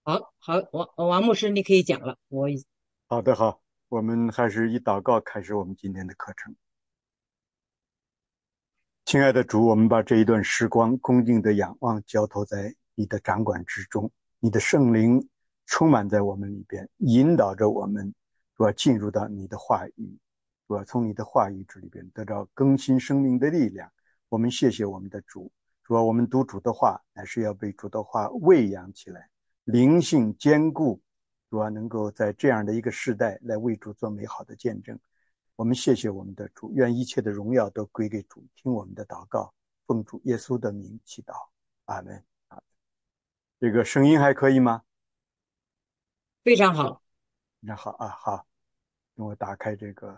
好，好，王牧师，你可以讲了。 好的，好，我们还是以祷告开始我们今天的课程。亲爱的主，我们把这一段时光恭敬的仰望，交托在你的掌管之中。你的圣灵充满在我们里边，引导着我们，主要进入到你的话语，主要从你的话语之里边得到更新生命的力量。我们谢谢我们的主，主要我们读主的话，乃是要被主的话喂养起来，灵性坚固，主要能够在这样的一个时代来为主做美好的见证。我们谢谢我们的主，愿一切的荣耀都归给主。听我们的祷告，奉主耶稣的名祈祷，阿门。这个声音还可以吗？ 非常好。 那好啊，好，等我打开这个。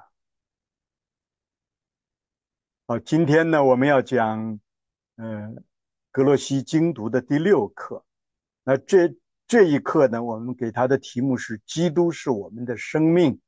好，今天呢，我们要讲，格罗西精读的第六课。那这一课呢，我们给他的题目是“基督是我们的生命”。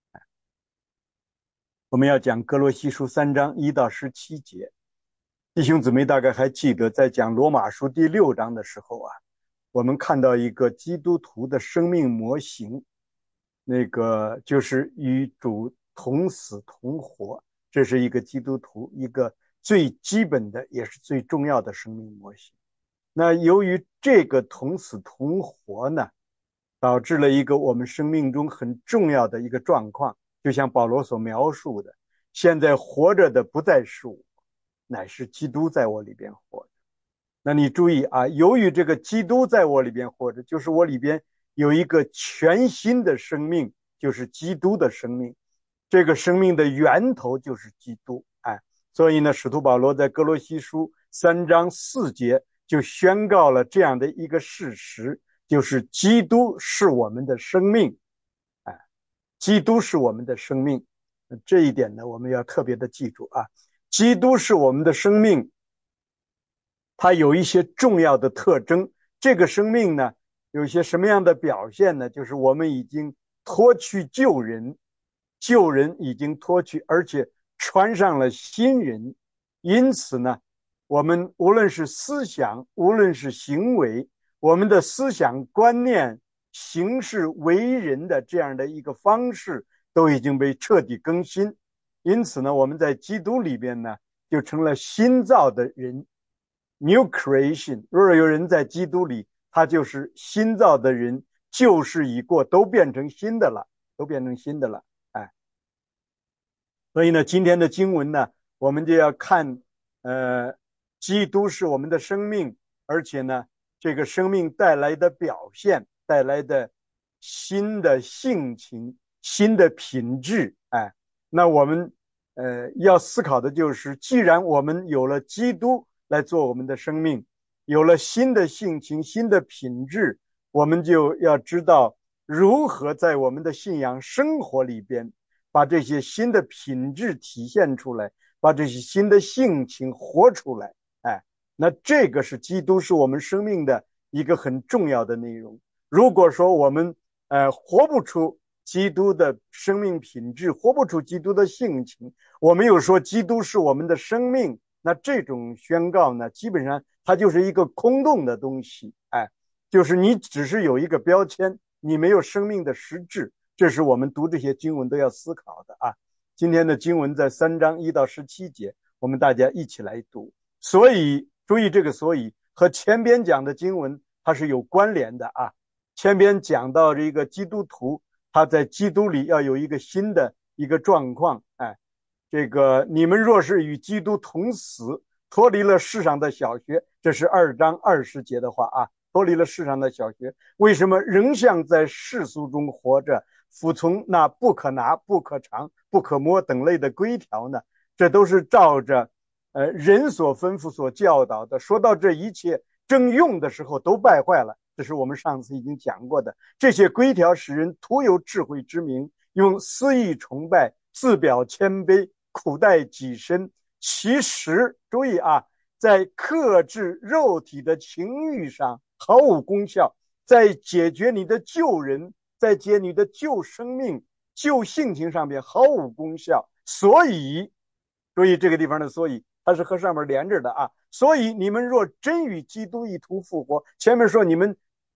我们要讲格罗西书3章1到17节。弟兄姊妹大概还记得，在讲罗马书第6章的时候啊，我们看到一个基督徒的生命模型，那个就是与主同死同活，这是一个基督徒一个最基本的也是最重要的生命模型。那由于这个同死同活呢，导致了一个我们生命中很重要的一个状况，就像保罗所描述的，现在活着的不再是我，乃是基督在我里边活着。那你注意啊，由于这个基督在我里边活着，就是我里边有一个全新的生命，就是基督的生命。这个生命的源头就是基督。所以呢，使徒保罗在哥罗西书3章4节就宣告了这样的一个事实，就是基督是我们的生命。基督是我们的生命。这一点呢，我们要特别的记住啊，基督是我们的生命，它有一些重要的特征。这个生命呢，有一些什么样的表现呢？就是我们已经脱去旧人，旧人已经脱去，而且穿上了新人。因此呢，我们无论是思想，无论是行为，我们的思想观念、行事为人的这样的一个方式，都已经被彻底更新。因此呢，我们在基督里边呢，就成了新造的人。New creation， 若有人在基督里，他就是新造的人，旧事已过，都变成新的了，都变成新的了。所以呢，今天的经文呢，我们就要看，基督是我们的生命，而且呢，这个生命带来的表现，带来的新的性情、新的品质。那我们要思考的就是，既然我们有了基督来做我们的生命，有了新的性情、新的品质，我们就要知道如何在我们的信仰生活里边把这些新的品质体现出来，把这些新的性情活出来。那这个是基督是我们生命的一个很重要的内容。如果说我们活不出基督的生命品质，活不出基督的性情，我们又说基督是我们的生命，那这种宣告呢，基本上它就是一个空洞的东西。就是你只是有一个标签，你没有生命的实质。这是我们读这些经文都要思考的啊。今天的经文在3章1到17节，我们大家一起来读。所以注意这个所以和前边讲的经文它是有关联的啊。前边讲到这个基督徒，他在基督里要有一个新的一个状况。这个你们若是与基督同死，脱离了世上的小学，这是2章20节的话啊。脱离了世上的小学，为什么仍像在世俗中活着，服从那不可拿、不可尝、不可摸等类的规条呢？这都是照着人所吩咐、所教导的。说到这一切正用的时候都败坏了，这是我们上次已经讲过的。这些规条使人徒有智慧之名，用私意崇拜，自表谦卑，苦待己身。其实注意啊，在克制肉体的情欲上毫无功效，在解决你的旧人，在解你的旧生命、旧性情上面毫无功效。所以注意这个地方的所以，它是和上面连着的啊。所以你们若真与基督一同复活，前面说你们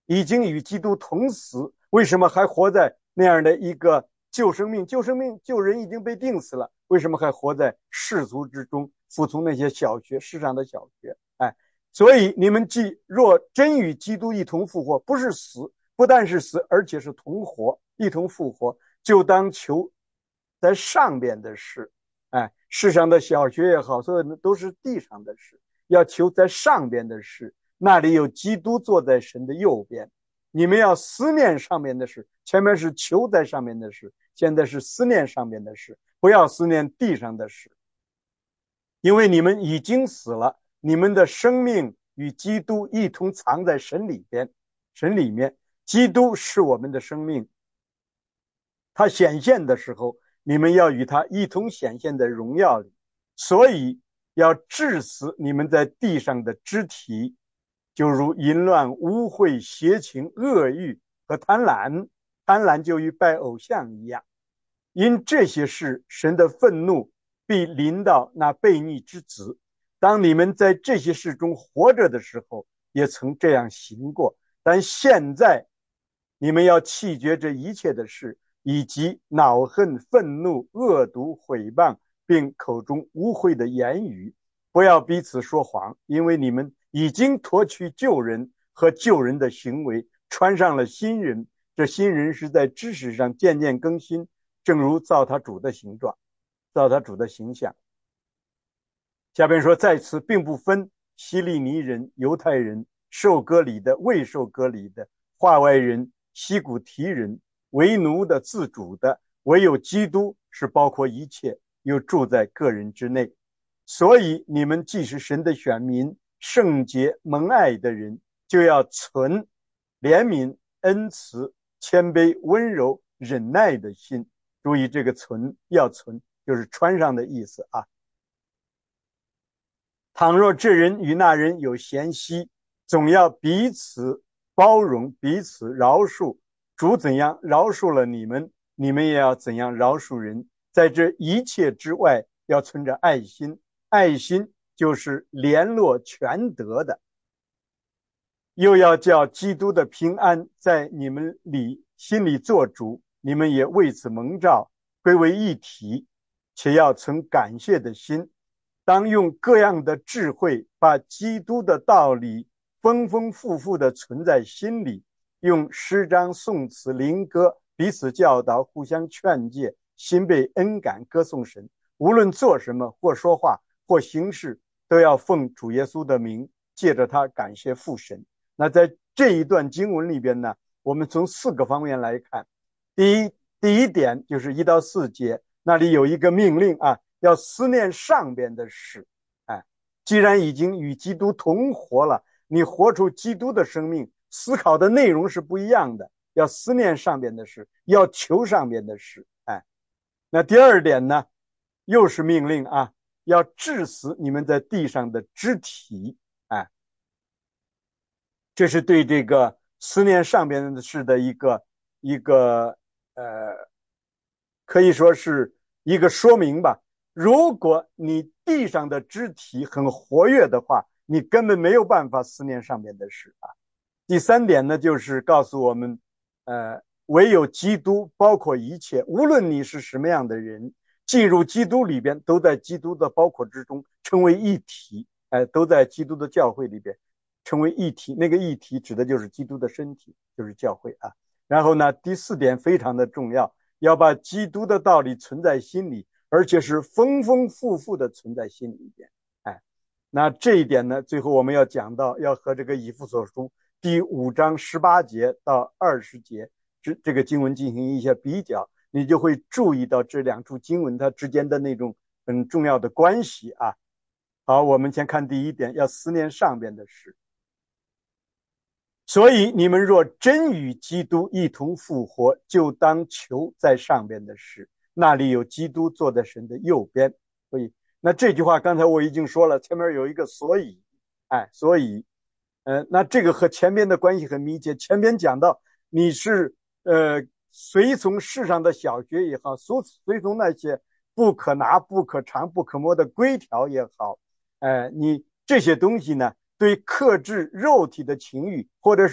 已经与基督同死，为什么还活在那样的一个救生命？救生命救人已经被定死了，为什么还活在世俗之中，服从那些小学世上的小学？所以你们既若真与基督一同复活，不是死，不但是死，而且是同活，一同复活，就当求在上边的事。世上的小学也好，所有的都是地上的事，要求在上边的事，那里有基督坐在神的右边。你们要思念上面的事，前面是求在上面的事，现在是思念上面的事，不要思念地上的事，因为你们已经死了，你们的生命与基督一同藏在神里边，神里面，基督是我们的生命，他显现的时候，你们要与他一同显现在荣耀里，所以要治死你们在地上的肢体，就如淫乱、污秽、邪情、恶欲和贪婪。贪婪就与拜偶像一样。因这些事，神的愤怒必临到那悖逆之子。当你们在这些事中活着的时候，也曾这样行过，但现在你们要弃绝这一切的事，以及恼恨、愤怒、恶毒、毁谤，并口中污秽的言语，不要彼此说谎，因为你们已经脱去旧人和旧人的行为，穿上了新人。这新人是在知识上渐渐更新，正如造他主的形状，造他主的形象。下边说，在此并不分希利尼人、犹太人、受割礼的、未受割礼的、化外人、西古提人、为奴的、自主的，唯有基督是包括一切，又住在个人之内。所以你们既是神的选民，圣洁蒙爱的人，就要存怜悯、恩慈、谦卑、温柔、忍耐的心。注意这个存，要存就是穿上的意思啊。倘若这人与那人有嫌隙，总要彼此包容，彼此饶恕。主怎样饶恕了你们，你们也要怎样饶恕人。在这一切之外，要存着爱心。爱心就是联络全德的。又要叫基督的平安在你们心里做主，你们也为此蒙召，归为一体，且要存感谢的心。当用各样的智慧，把基督的道理丰丰富富的存在心里，用诗章、颂词、灵歌彼此教导，互相劝诫，心被恩感，歌颂神。无论做什么，或说话，或行事，都要奉主耶稣的名，借着他感谢父神。那在这一段经文里边呢，我们从4个方面来看。第一点就是1到4节，那里有一个命令啊，要思念上边的事。既然已经与基督同活了，你活出基督的生命，思考的内容是不一样的，要思念上边的事，要求上边的事。那第2点呢，又是命令啊，要治死你们在地上的肢体。这是对这个思念上边的事的一个可以说是一个说明吧。如果你地上的肢体很活跃的话，你根本没有办法思念上边的事啊。第3点呢，就是告诉我们唯有基督包括一切，无论你是什么样的人，进入基督里边，都在基督的包括之中，成为一体。都在基督的教会里边成为一体，那个一体指的就是基督的身体，就是教会啊。然后呢，第4点非常的重要，要把基督的道理存在心里，而且是丰丰富富的存在心里边。那这一点呢，最后我们要讲到，要和这个以弗所书第5章18节到20节这个经文进行一些比较，你就会注意到这2处经文它之间的那种很重要的关系啊。好，我们先看第1点，要思念上边的事。所以你们若真与基督一同复活，就当求在上边的事，那里有基督坐在神的右边。所以那这句话刚才我已经说了，前面有一个所以。那这个和前边的关系很密切。前边讲到你是随从世上的小学也好，随从那些不可拿、不可尝、不可摸的规条也好，你这些东西呢，对克制肉体的情欲，或者说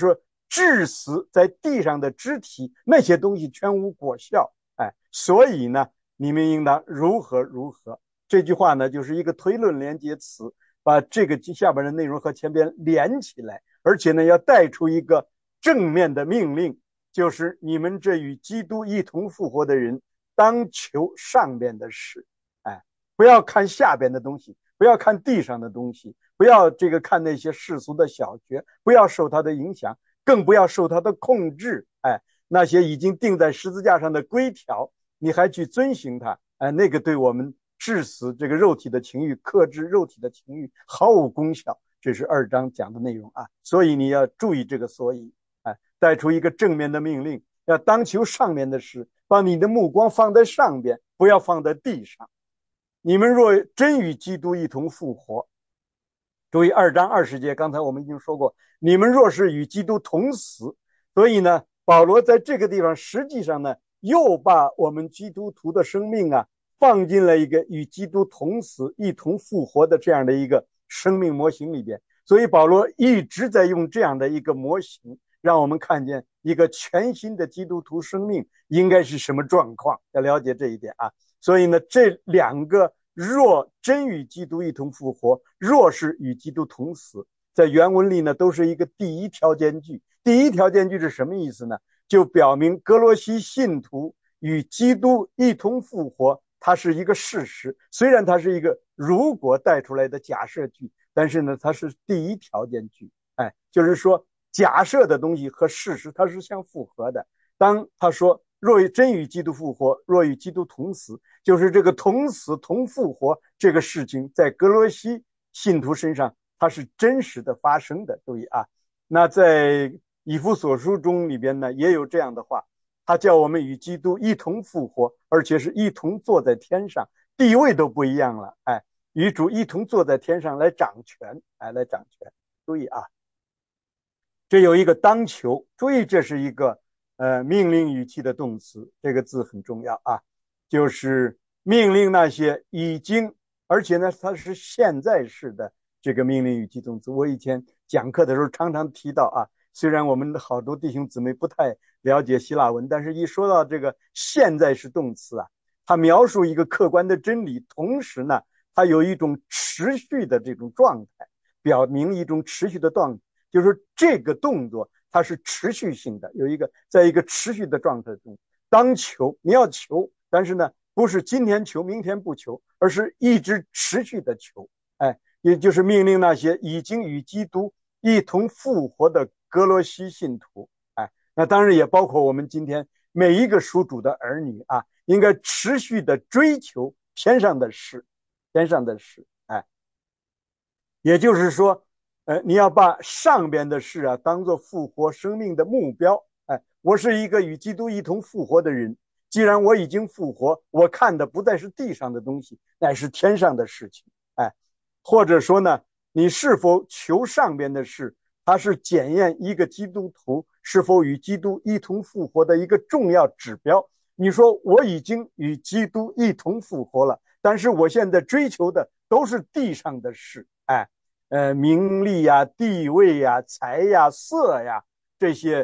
致死在地上的肢体，那些东西全无果效。所以呢，你们应当如何如何。这句话呢，就是一个推论连接词，把这个下边的内容和前边连起来，而且呢，要带出一个正面的命令，就是你们这与基督一同复活的人，当求上边的事。不要看下边的东西，不要看地上的东西，不要看那些世俗的小学，不要受它的影响，更不要受它的控制。那些已经钉在十字架上的规条，你还去遵行它，那个对我们致死这个肉体的情欲，克制肉体的情欲毫无功效。这是2章讲的内容啊，所以你要注意这个所以，带出一个正面的命令，要当求上面的事，把你的目光放在上边，不要放在地上。你们若真与基督一同复活，注意2章20节，刚才我们已经说过，你们若是与基督同死，所以呢，保罗在这个地方实际上呢，又把我们基督徒的生命放进了一个与基督同死一同复活的这样的一个生命模型里边。所以保罗一直在用这样的一个模型，让我们看见一个全新的基督徒生命应该是什么状况，要了解这一点啊。所以呢，这2个若真与基督一同复活，若是与基督同死，在原文里呢都是一个第一条件句。第一条件句是什么意思呢？就表明哥罗西信徒与基督一同复活，它是一个事实。虽然它是一个如果带出来的假设句，但是呢它是第一条件句。就是说假设的东西和事实它是相符合的。当他说若真与基督复活，若与基督同死，就是这个同死同复活这个事情在哥罗西信徒身上它是真实的发生的。注意啊，那在以弗所书中里边呢也有这样的话，他叫我们与基督一同复活，而且是一同坐在天上，地位都不一样了。与主一同坐在天上来掌权，来掌权。注意啊，这有一个当求，注意这是一个命令语气的动词，这个字很重要啊，就是命令那些已经，而且呢它是现在式的这个命令语气动词。我以前讲课的时候常常提到啊，虽然我们好多弟兄姊妹不太了解希腊文，但是一说到这个现在式动词啊，它描述一个客观的真理，同时呢它有一种持续的这种状态，表明一种持续的状态，就是这个动作它是持续性的，在一个持续的状态中。当求，你要求，但是呢不是今天求明天不求，而是一直持续的求。也就是命令那些已经与基督一同复活的哥罗西信徒。那当然也包括我们今天每一个属主的儿女啊，应该持续的追求天上的事，天上的事。也就是说你要把上边的事当作复活生命的目标。我是一个与基督一同复活的人，既然我已经复活，我看的不再是地上的东西，乃是天上的事情。或者说呢，你是否求上边的事，它是检验一个基督徒是否与基督一同复活的一个重要指标。你说我已经与基督一同复活了，但是我现在追求的都是地上的事。名利呀、地位呀、财呀、色呀，这些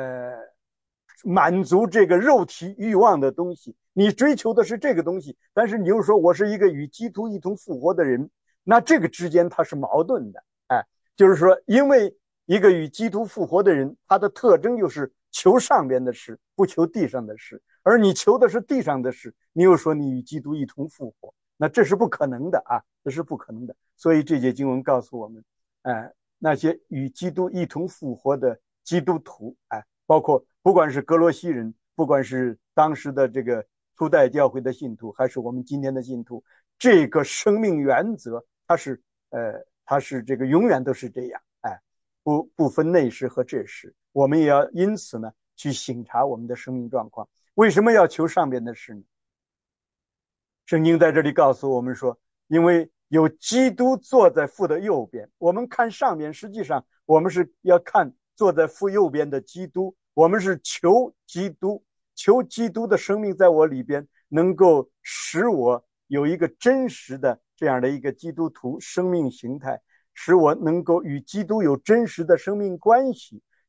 满足这个肉体欲望的东西，你追求的是这个东西，但是你又说我是一个与基督一同复活的人，那这个之间它是矛盾的。就是说因为一个与基督复活的人，他的特征就是求上边的事，不求地上的事，而你求的是地上的事，你又说你与基督一同复活，那这是不可能的啊，这是不可能的。所以这节经文告诉我们，那些与基督一同复活的基督徒，包括不管是哥罗西人，不管是当时的这个初代教会的信徒，还是我们今天的信徒，这个生命原则它是这个永远都是这样。不分内事和这事。我们也要因此呢去省察我们的生命状况。为什么要求上边的事呢？圣经在这里告诉我们说，因为有基督坐在父的右边。我们看上面，实际上我们是要看坐在父右边的基督，我们是求基督，求基督的生命在我里边能够使我有一个真实的这样的一个基督徒生命形态，使我能够与基督有真实的生命关系，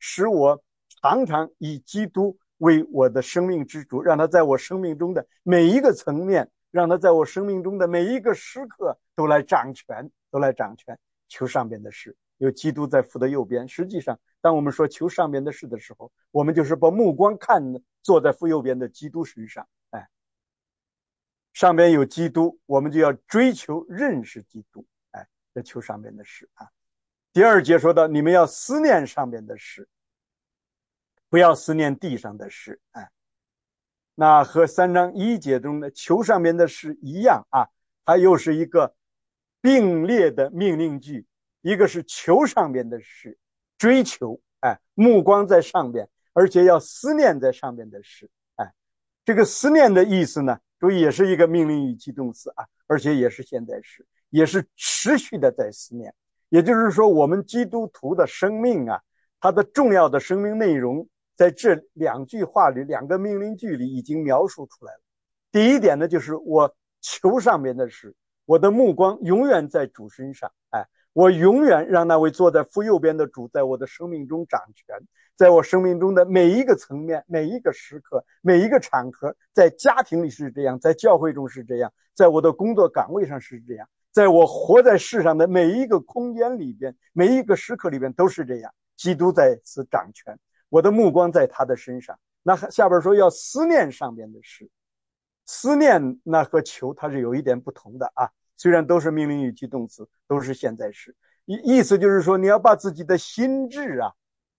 使我常常以基督为我的生命之主，让他在我生命中的每一个层面，让他在我生命中的每一个时刻都来掌权，都来掌权。求上边的事，有基督在父的右边。实际上，当我们说求上边的事的时候，我们就是把目光看坐在父右边的基督身上。上边有基督，我们就要追求认识基督。要求上边的事啊。第二节说到，你们要思念上边的事，不要思念地上的事。那和3章1节中的求上边的事一样啊，它又是一个并列的命令句，一个是求上边的事，追求，目光在上边，而且要思念在上边的事。这个思念的意思呢，注意也是一个命令语气动词啊，而且也是现在时，也是持续的在思念。也就是说，我们基督徒的生命啊，它的重要的生命内容在这2句话里，2个命令句里已经描述出来了。第一点呢，就是我求上面的事，我的目光永远在主身上。我永远让那位坐在父右边的主在我的生命中掌权，在我生命中的每一个层面，每一个时刻，每一个场合，在家庭里是这样，在教会中是这样，在我的工作岗位上是这样，在我活在世上的每一个空间里边，每一个时刻里边都是这样。基督在此掌权，我的目光在他的身上。那下边说要思念上边的事，思念那和求它是有一点不同的啊。虽然都是命令语气动词，都是现在时，意思就是说你要把自己的心智啊，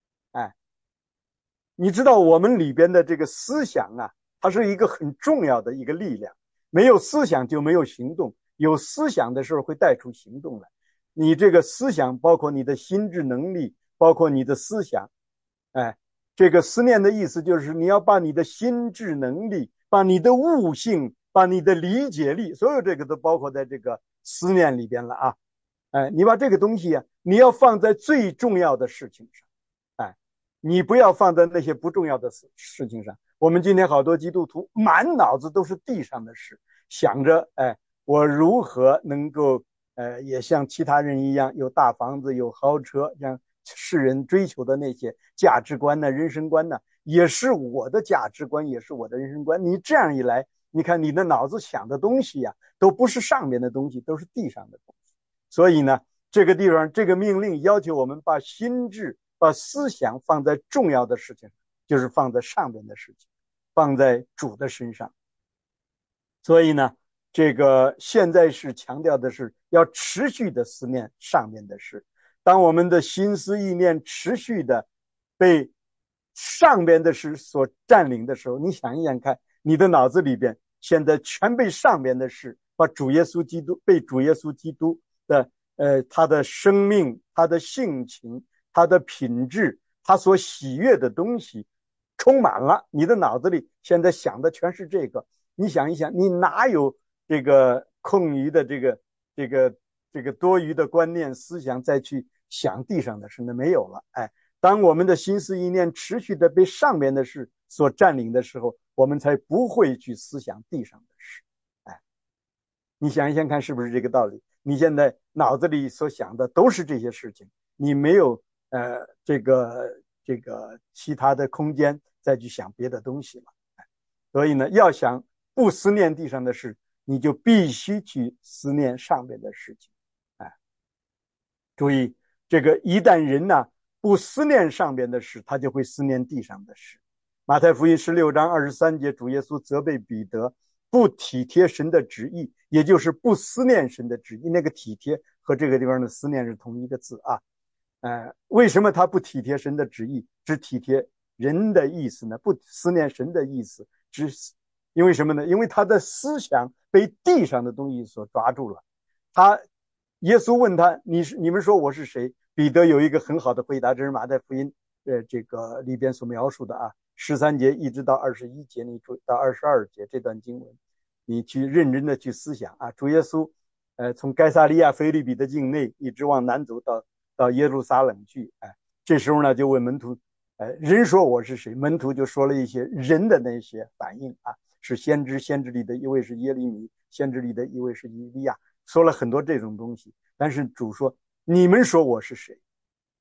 你知道我们里边的这个思想啊，它是一个很重要的一个力量，没有思想就没有行动，有思想的时候会带出行动来。你这个思想包括你的心智能力，包括你的思想，这个思念的意思就是你要把你的心智能力，把你的悟性，把你的理解力，所有这个都包括在这个思念里边了啊。你把这个东西啊，你要放在最重要的事情上，你不要放在那些不重要的事情上。我们今天好多基督徒满脑子都是地上的事，想着我如何能够也像其他人一样有大房子有豪车，像世人追求的那些价值观呢人生观呢，也是我的价值观，也是我的人生观。你这样一来，你看你的脑子想的东西呀，都不是上面的东西，都是地上的东西。所以呢，这个地方这个命令要求我们把心智把思想放在重要的事情，就是放在上面的事情，放在主的身上。所以呢，这个现在是强调的是要持续的思念上面的事。当我们的心思意念持续的被上边的事所占领的时候，你想一想看，你的脑子里边现在全被上边的事，把主耶稣基督被主耶稣基督的他的生命，他的性情，他的品质，他所喜悦的东西充满了。你的脑子里现在想的全是这个，你想一想，你哪有这个空余的这个多余的观念思想再去想地上的事呢？没有了。当我们的心思意念持续的被上面的事所占领的时候，我们才不会去思想地上的事。你想一想看，是不是这个道理？你现在脑子里所想的都是这些事情，你没有这个其他的空间再去想别的东西了。所以呢，要想不思念地上的事，你就必须去思念上面的事情。注意，这个一旦人呢不思念上边的事，他就会思念地上的事。马太福音16章23节，主耶稣责备彼得不体贴神的旨意，也就是不思念神的旨意。那个体贴和这个地方的思念是同一个字啊。为什么他不体贴神的旨意，只体贴人的意思呢？不思念神的意思，因为什么呢？因为他的思想被地上的东西所抓住了。耶稣问他，你们说我是谁？彼得有一个很好的回答，这是马太福音这个里边所描述的啊，13节一直到21节，你注意到22节这段经文，你去认真的去思想啊。主耶稣从该撒利亚腓立比的境内一直往南走到耶路撒冷去。这时候呢就问门徒，人说我是谁？门徒就说了一些人的那些反应啊，是先知，先知里的一位是耶利米，先知里的一位是以利亚，说了很多这种东西。但是主说，你们说我是谁？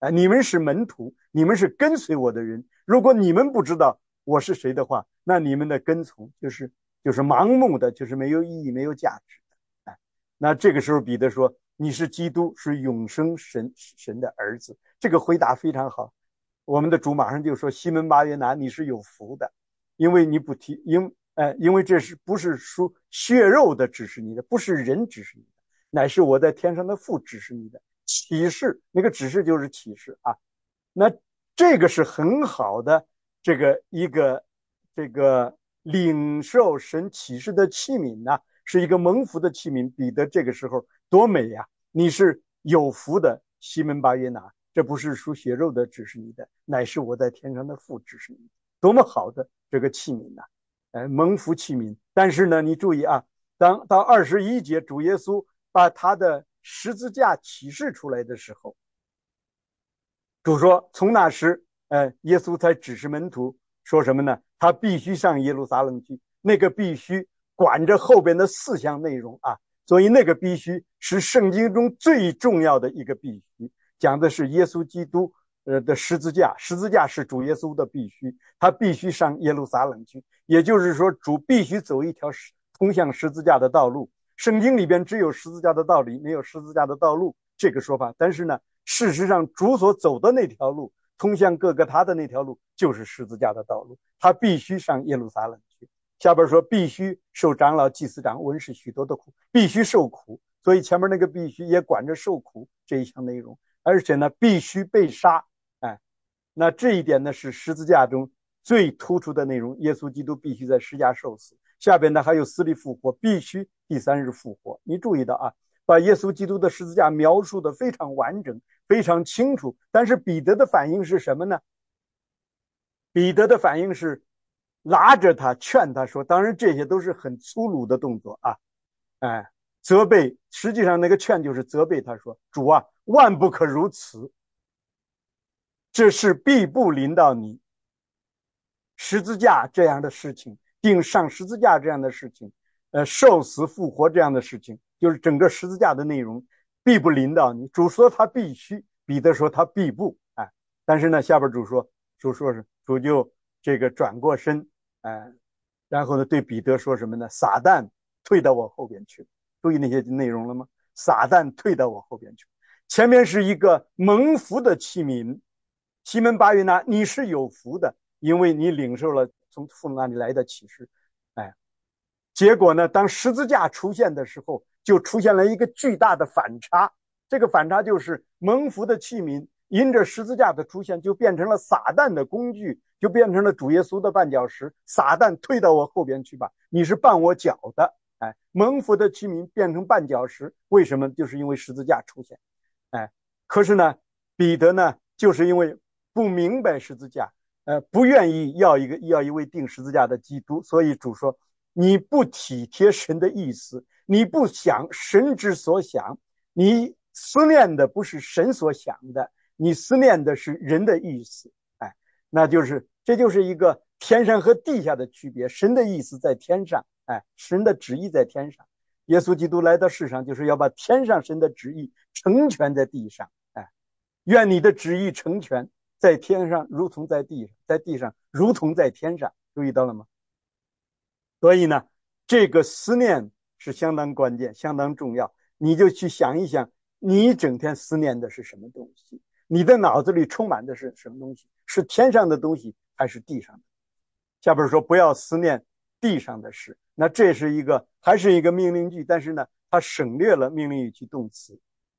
你们是门徒，你们是跟随我的人。如果你们不知道我是谁的话，那你们的跟从就是盲目的，就是没有意义、没有价值的。那这个时候彼得说：“你是基督，是永生神的儿子。”这个回答非常好。我们的主马上就说：“西门巴约拿，你是有福的，因为你不提，因为这不是属血肉的指示你的，不是人指示你的，乃是我在天上的父指示你的。启示，那个指示就是启示啊。那这个是很好的这个领受神启示的器皿呢，是一个蒙福的器皿。彼得这个时候多美呀！你是有福的，西门巴约拿，这不是属血肉的指示你的，乃是我在天上的父指示你的。多么好的这个器皿呐！蒙福器皿。但是呢，你注意啊，当到21节，主耶稣把他的十字架启示出来的时候，主说从那时，耶稣才指示门徒说什么呢？他必须上耶路撒冷去，那个必须管着后边的4项内容啊。所以那个必须是圣经中最重要的一个必须，讲的是耶稣基督的十字架，十字架是主耶稣的必须，他必须上耶路撒冷去，也就是说主必须走一条通向十字架的道路。圣经里边只有十字架的道理，没有十字架的道路这个说法。但是呢，事实上主所走的那条路，通向各个他的那条路，就是十字架的道路。他必须上耶路撒冷去。下边说必须受长老、祭司长、文士许多的苦，必须受苦。所以前面那个必须也管着受苦这一项内容，而且呢，必须被杀。那这一点呢，是十字架中最突出的内容。耶稣基督必须在十字架受死。下边呢还有死里复活，必须第3日复活。你注意到啊，把耶稣基督的十字架描述的非常完整，非常清楚。但是彼得的反应是什么呢？彼得的反应是拉着他，劝他说，当然这些都是很粗鲁的动作啊，责备。实际上那个劝就是责备他说：“主啊，万不可如此，这事必不临到你。十字架这样的事情，定上十字架这样的事情，受死复活这样的事情，就是整个十字架的内容，必不临到你。”主说他必须，彼得说他必不。但是呢，下边主就这个转过身，然后呢对彼得说什么呢？撒旦退到我后边去。注意那些内容了吗？撒旦退到我后边去。前面是一个蒙福的器皿，西门巴约拿，你是有福的，因为你领受了从父那里来的启示。结果呢，当十字架出现的时候，就出现了一个巨大的反差。这个反差就是蒙福的器皿因着十字架的出现，就变成了撒旦的工具，就变成了主耶稣的绊脚石。撒旦退到我后边去吧，你是绊我脚的。蒙福的器皿变成绊脚石，为什么？就是因为十字架出现。可是呢，彼得呢，就是因为不明白十字架，不愿意要一位定十字架的基督，所以主说你不体贴神的意思，你不想神之所想，你思念的不是神所想的，你思念的是人的意思。这就是一个天上和地下的区别。神的意思在天上，神的旨意在天上。耶稣基督来到世上，就是要把天上神的旨意成全在地上。愿你的旨意成全，在天上如同在地上，在地上如同在天上。注意到了吗？所以呢，这个思念是相当关键，相当重要。你就去想一想，你整天思念的是什么东西？你的脑子里充满的是什么东西？是天上的东西还是地上的？下边说不要思念地上的事。那这是还是一个命令句，但是呢，它省略了命令语句动词。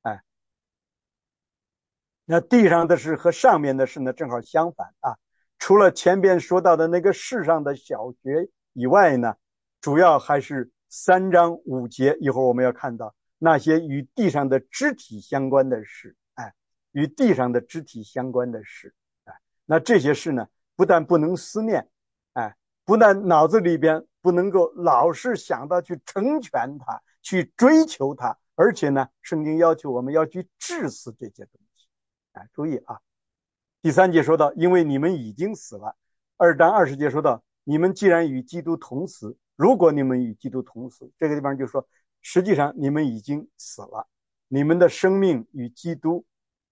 那地上的事和上面的事呢，正好相反啊。除了前边说到的那个世上的小学以外呢，主要还是3章5节，一会儿我们要看到那些与地上的肢体相关的事。与地上的肢体相关的事。那这些事呢，不但不能思念，不但脑子里边不能够老是想到去成全它，去追求它，而且呢，圣经要求我们要去治死这些东西。注意啊，第3节说到，因为你们已经死了。2章20节说到，你们既然与基督同死，如果你们与基督同死，这个地方就说，实际上你们已经死了，你们的生命与基督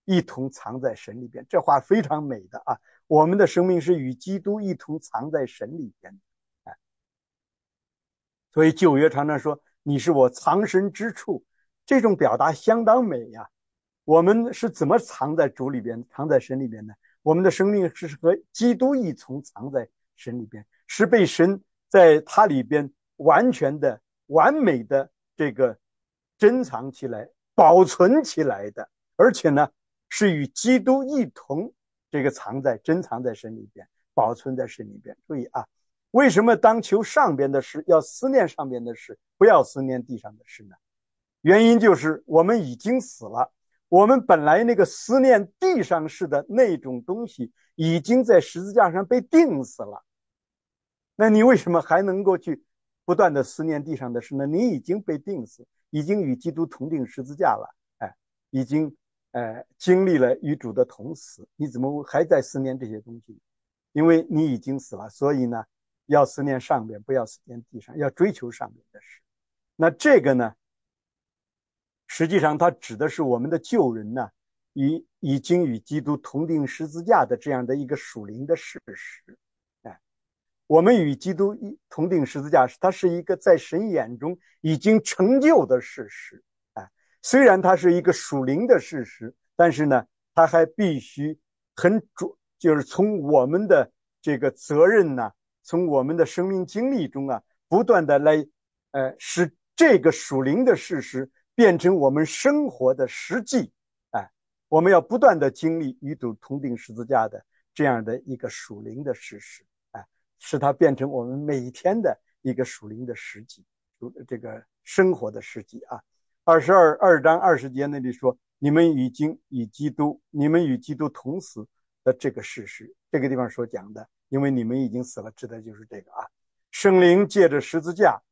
一同藏在神里边。这话非常美的啊！我们的生命是与基督一同藏在神里边的。所以旧约常常说你是我藏身之处，这种表达相当美呀。我们是怎么藏在主里边，藏在神里边的？我们的生命是和基督一同藏在神里边，是被神在他里边完全的完美的这个珍藏起来保存起来的，而且呢是与基督一同这个珍藏在神里边，保存在神里边。注意啊，为什么当求上边的事要思念上边的事，不要思念地上的事呢？原因就是我们已经死了，我们本来那个思念地上事的那种东西已经在十字架上被钉死了，那你为什么还能够去不断的思念地上的事呢？你已经被钉死，已经与基督同定十字架了，已经经历了与主的同死，你怎么还在思念这些东西？因为你已经死了，所以呢要思念上边，不要思念地上，要追求上边的事。那这个呢实际上它指的是我们的旧人呢已经与基督同定十字架的这样的一个属灵的事实。我们与基督同定十字架，它是一个在神眼中已经成就的事实。虽然它是一个属灵的事实，但是呢它还必须就是从我们的这个责任呢，从我们的生命经历中啊，不断的来使这个属灵的事实变成我们生活的实际。我们要不断的经历与主同定十字架的这样的一个属灵的事实，使它变成我们每天的一个属灵的实际，这个生活的实际啊。22章20节那里说，你们与基督同死的这个事实，这个地方所讲的，因为你们已经死了，指的就是这个啊。圣灵借着十字架，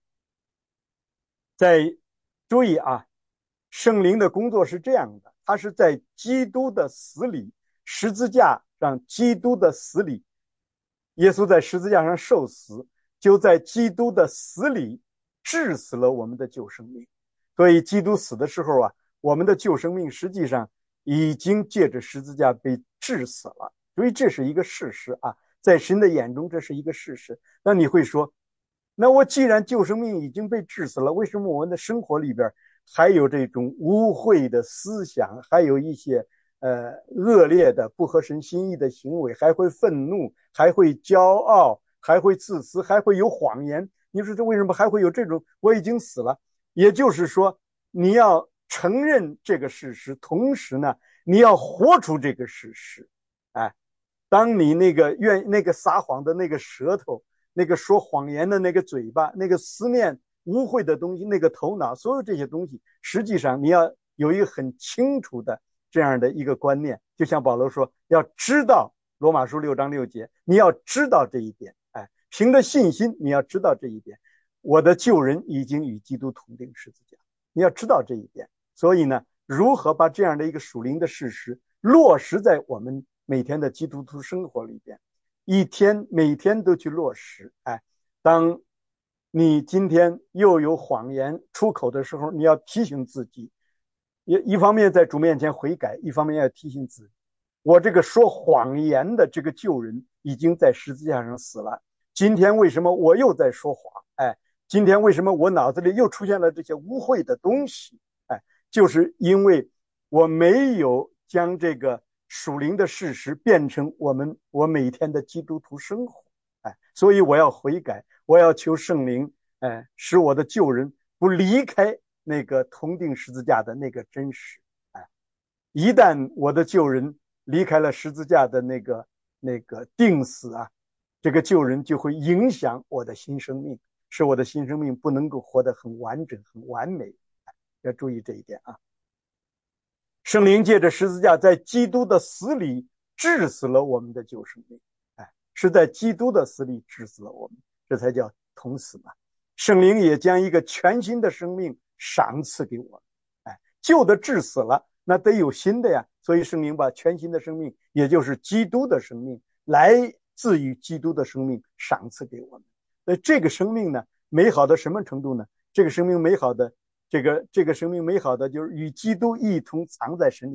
注意啊，圣灵的工作是这样的，他是在基督的死里，十字架上基督的死里，耶稣在十字架上受死，就在基督的死里治死了我们的旧生命。所以基督死的时候啊，我们的旧生命实际上已经借着十字架被治死了。所以这是一个事实啊，在神的眼中这是一个事实。那你会说，那我既然旧生命已经被治死了，为什么我们的生活里边还有这种污秽的思想，还有一些恶劣的不合神心意的行为，还会愤怒，还会骄傲，还会自私，还会有谎言？你说这为什么还会有这种？我已经死了。也就是说，你要承认这个事实，同时呢你要活出这个事实。当你那个撒谎的那个舌头，那个说谎言的那个嘴巴，那个思念污秽的东西，那个头脑，所有这些东西，实际上你要有一个很清楚的这样的一个观念。就像保罗说，要知道罗马书6章6节，你要知道这一点。凭着信心你要知道这一点，我的旧人已经与基督同定十字架，你要知道这一点。所以呢，如何把这样的一个属灵的事实落实在我们每天的基督徒生活里边，每天都去落实。当你今天又有谎言出口的时候，你要提醒自己，一方面在主面前悔改，一方面要提醒自己，我这个说谎言的这个旧人已经在十字架上死了，今天为什么我又在说谎？今天为什么我脑子里又出现了这些污秽的东西？就是因为我没有将这个属灵的事实变成我每天的基督徒生活。所以我要悔改，我要求圣灵，使我的旧人不离开那个同定十字架的那个真实。一旦我的旧人离开了十字架的那个定死啊，这个旧人就会影响我的新生命，使我的新生命不能够活得很完整很完美。要注意这一点啊。圣灵借着十字架在基督的死里治死了我们的旧生命。是在基督的死里治死了我们，这才叫同死嘛。圣灵也将一个全新的生命赏赐给我们。旧的治死了，那得有新的呀。所以圣灵把全新的生命，也就是基督的生命，来自于基督的生命赏赐给我们。所以这个生命呢，美好到什么程度呢？这个生命美好的就是与基督一同藏在神里边。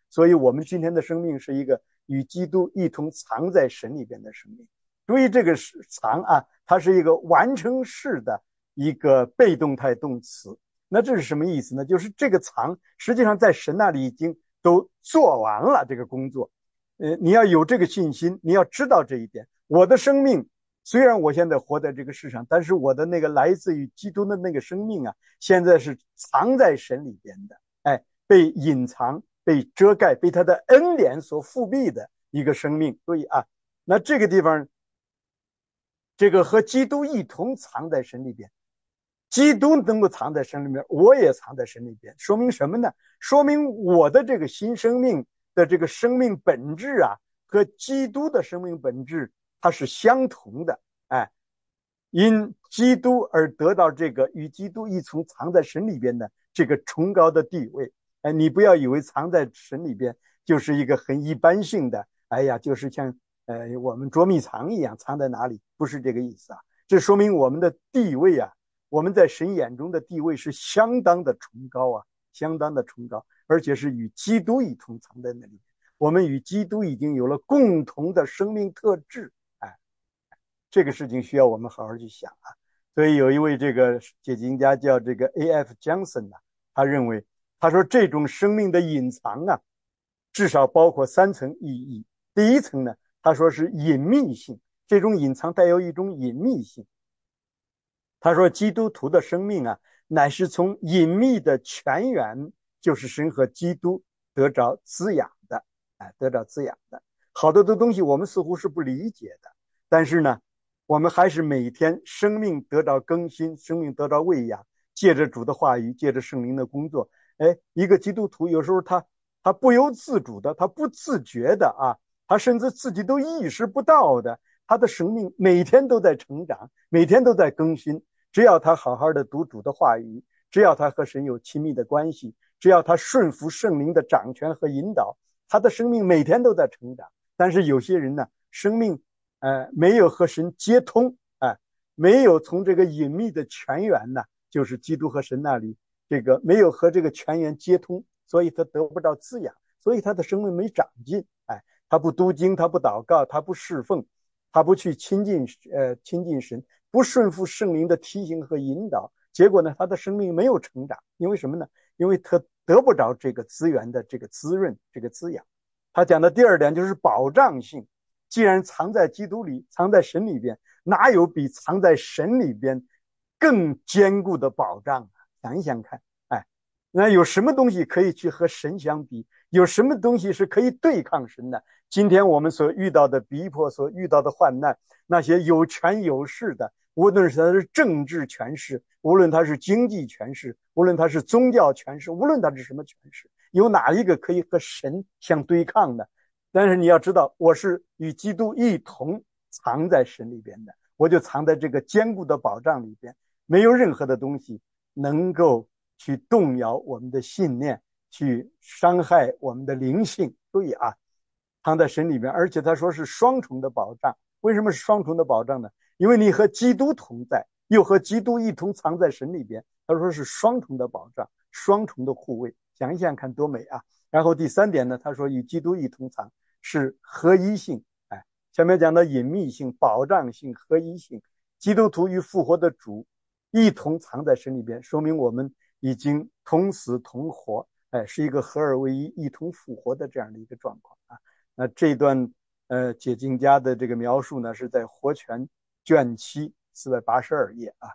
所以我们今天的生命是一个与基督一同藏在神里边的生命。注意这个藏啊，它是一个完成式的一个被动态动词。那这是什么意思呢？就是这个藏实际上在神那里已经都做完了这个工作。你要有这个信心，你要知道这一点。我的生命虽然我现在活在这个世上，但是我的那个来自于基督的那个生命啊，现在是藏在神里边的，被隐藏、被遮盖、被他的恩典所复辟的一个生命。所以啊，那这个地方，这个和基督一同藏在神里边，基督能够藏在神里面，我也藏在神里边，说明什么呢？说明我的这个新生命的这个生命本质啊，和基督的生命本质它是相同的。因基督而得到这个与基督一同藏在神里边的这个崇高的地位。你不要以为藏在神里边就是一个很一般性的，就是像我们捉迷藏一样藏在哪里，不是这个意思啊。这说明我们的地位啊，我们在神眼中的地位是相当的崇高啊，相当的崇高，而且是与基督一同藏在那里。我们与基督已经有了共同的生命特质。这个事情需要我们好好去想啊。所以有一位这个解经家叫这个 A.F. Johnson 啊，他认为，他说这种生命的隐藏啊，至少包括3层意义。第一层呢，他说是隐秘性，这种隐藏带有一种隐秘性。他说基督徒的生命啊，乃是从隐秘的泉源，就是神和基督得着滋养的，得着滋养的。好多的东西我们似乎是不理解的，但是呢，我们还是每天生命得到更新，生命得到喂养，借着主的话语，借着圣灵的工作。一个基督徒有时候他不由自主的，他不自觉的啊，他甚至自己都意识不到的，他的生命每天都在成长，每天都在更新。只要他好好的读主的话语，只要他和神有亲密的关系，只要他顺服圣灵的掌权和引导，他的生命每天都在成长。但是有些人呢，生命没有和神接通，没有从这个隐秘的泉源呢，就是基督和神那里，这个没有和这个泉源接通，所以他得不到滋养，所以他的生命没长进。他不读经，他不祷告，他不侍奉，他不去亲近神，不顺服圣灵的提醒和引导，结果呢，他的生命没有成长。因为什么呢？因为他得不着这个资源的这个滋润，这个滋养。他讲的第二点就是保障性，既然藏在基督里，藏在神里边，哪有比藏在神里边更坚固的保障啊？想一想看，那有什么东西可以去和神相比？有什么东西是可以对抗神的？今天我们所遇到的逼迫，所遇到的患难，那些有权有势的，无论是他是政治权势，无论他是经济权势，无论他是宗教权势，无论他是什么权势，有哪一个可以和神相对抗的？但是你要知道，我是与基督一同藏在神里边的，我就藏在这个坚固的保障里边，没有任何的东西能够去动摇我们的信念，去伤害我们的灵性。注意啊，藏在神里面，而且他说是双重的保障。为什么是双重的保障呢？因为你和基督同在，又和基督一同藏在神里边。他说是双重的保障，双重的护卫。想一想看多美啊！然后第3点呢，他说与基督一同藏是合一性。前面讲的隐秘性、保障性、合一性，基督徒与复活的主一同藏在神里边，说明我们已经同死同活，是一个合二为一、一同复活的这样的一个状况啊。那这段解经家的这个描述呢，是在活泉卷7 482页啊。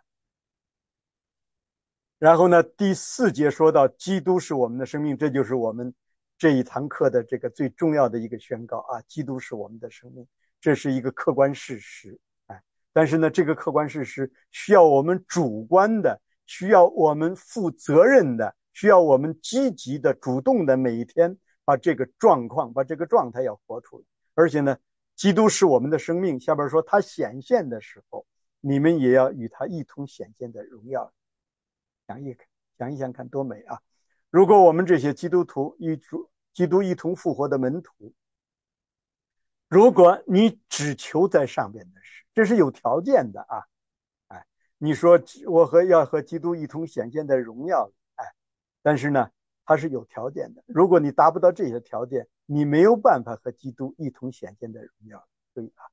然后呢，第4节说到基督是我们的生命，这就是我们这一堂课的这个最重要的一个宣告啊，基督是我们的生命，这是一个客观事实。但是呢，这个客观事实需要我们主观的，需要我们负责任的，需要我们积极的、主动的，每一天把这个状况、把这个状态要活出来。而且呢，基督是我们的生命，下边说他显现的时候，你们也要与他一同显现的荣耀。想一想看多美啊！如果我们这些基督徒与基督一同复活的门徒，如果你只求在上边的事，这是有条件的啊！你说要和基督一同显现在荣耀里，但是呢， 它是有条件的。如果你达不到这些条件，你没有办法和基督一同显现在荣耀。所以啊，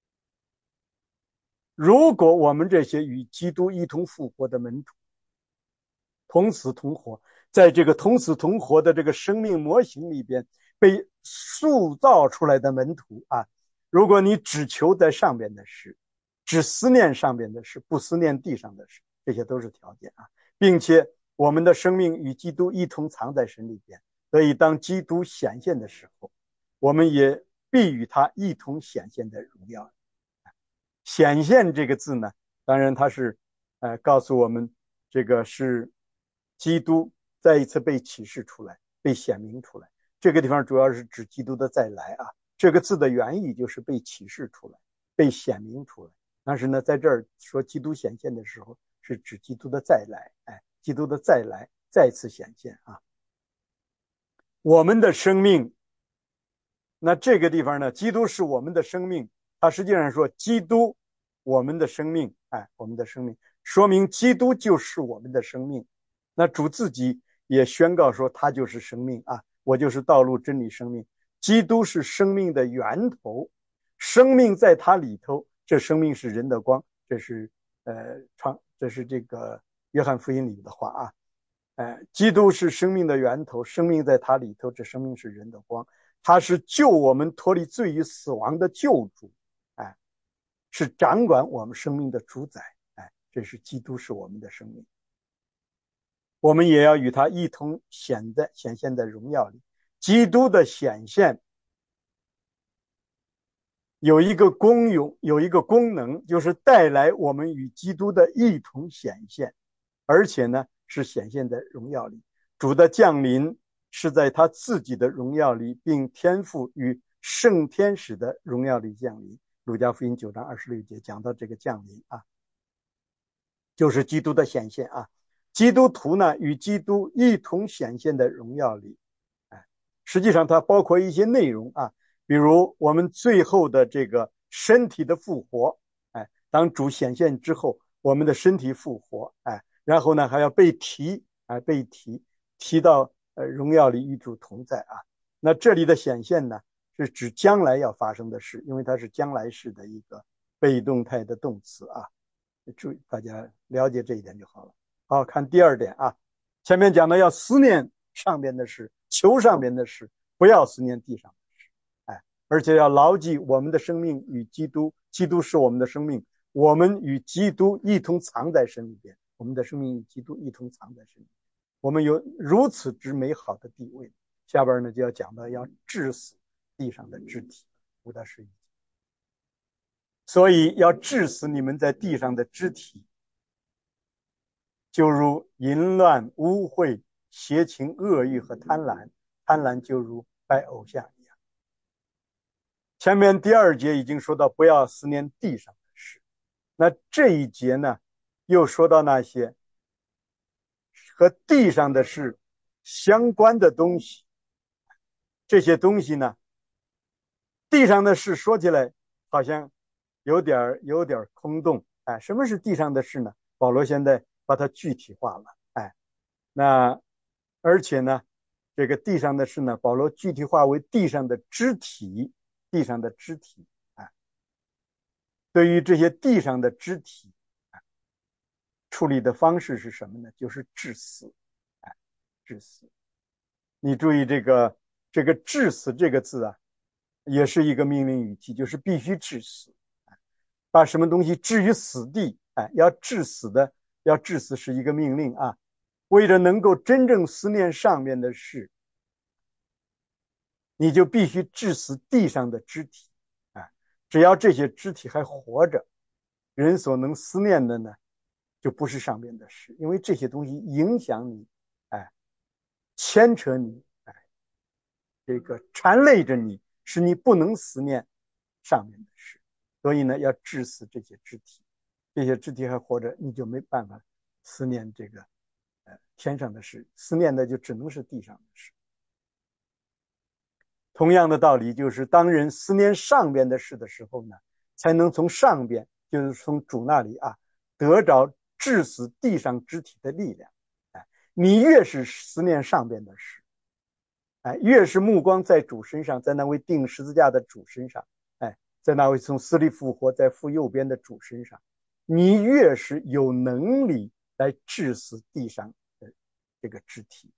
如果我们这些与基督一同复活的门徒同死同活，在这个同死同活的这个生命模型里边被塑造出来的门徒啊，如果你只求在上边的事，只思念上边的事，不思念地上的事，这些都是条件啊，并且我们的生命与基督一同藏在神里边，所以当基督显现的时候，我们也必与他一同显现的荣耀。显现这个字呢，当然它是告诉我们这个是基督再一次被启示出来，被显明出来。这个地方主要是指基督的再来啊，这个字的原意就是被启示出来，被显明出来。但是呢，在这儿说基督显现的时候，是指基督的再来，基督的再来再次显现啊。我们的生命，那这个地方呢，基督是我们的生命，它实际上说基督我们的生命，我们的生命说明基督就是我们的生命。那主自己也宣告说他就是生命啊，我就是道路真理生命。基督是生命的源头，生命在他里头，这生命是人的光，这是这是这个约翰福音里的话啊。基督是生命的源头，生命在他里头，这生命是人的光，他是救我们脱离罪与死亡的救主，是掌管我们生命的主宰，这是基督是我们的生命。我们也要与他一同显现在荣耀里。基督的显现有一个功用，有一个功能，就是带来我们与基督的一同显现，而且呢是显现在荣耀里。主的降临是在他自己的荣耀里，并天父与圣天使的荣耀里降临。路加福音9章26节讲到这个降临啊，就是基督的显现啊。基督徒呢与基督一同显现的荣耀里，实际上它包括一些内容啊，比如我们最后的这个身体的复活，当主显现之后，我们的身体复活，然后呢还要被提到荣耀里与主同在啊。那这里的显现呢，是指将来要发生的事，因为它是将来式的一个被动态的动词啊。注意，大家了解这一点就好了。好，看第二点啊，前面讲的要思念上边的事，求上边的事，不要思念地上的事，而且要牢记我们的生命与基督，基督是我们的生命，我们与基督一同藏在神里边，我们的生命与基督一同藏在神里边，我们有如此之美好的地位。下边呢就要讲到要治死地上的肢体，5到11节。所以要治死你们在地上的肢体，就如淫乱、污秽、邪情、恶欲和贪婪，贪婪就如拜偶像一样。前面第2节已经说到不要思念地上的事，那这一节呢又说到那些和地上的事相关的东西。这些东西呢，地上的事说起来好像有点空洞，什么是地上的事呢？保罗现在把它具体化了，那而且呢，这个地上的事呢，保罗具体化为地上的肢体，地上的肢体，对于这些地上的肢体，处理的方式是什么呢？就是致死，致死。你注意这个致死这个字啊，也是一个命令语气，就是必须致死，把什么东西置于死地，要致死是一个命令啊。为了能够真正思念上面的事，你就必须致死地上的肢体，只要这些肢体还活着，人所能思念的呢，就不是上面的事，因为这些东西影响你，牵扯你，这个缠累着你，使你不能思念上面的事。所以呢，要致死这些肢体，这些肢体还活着，你就没办法思念这个天上的事，思念的就只能是地上的事。同样的道理，就是当人思念上边的事的时候呢，才能从上边，就是从主那里得着致死地上肢体的力量。 你越是思念上边的事，越是目光在主身上，在那位钉十字架的主身上，在那位从死里复活在父右边的主身上，你越是有能力来治死地上的这个肢体，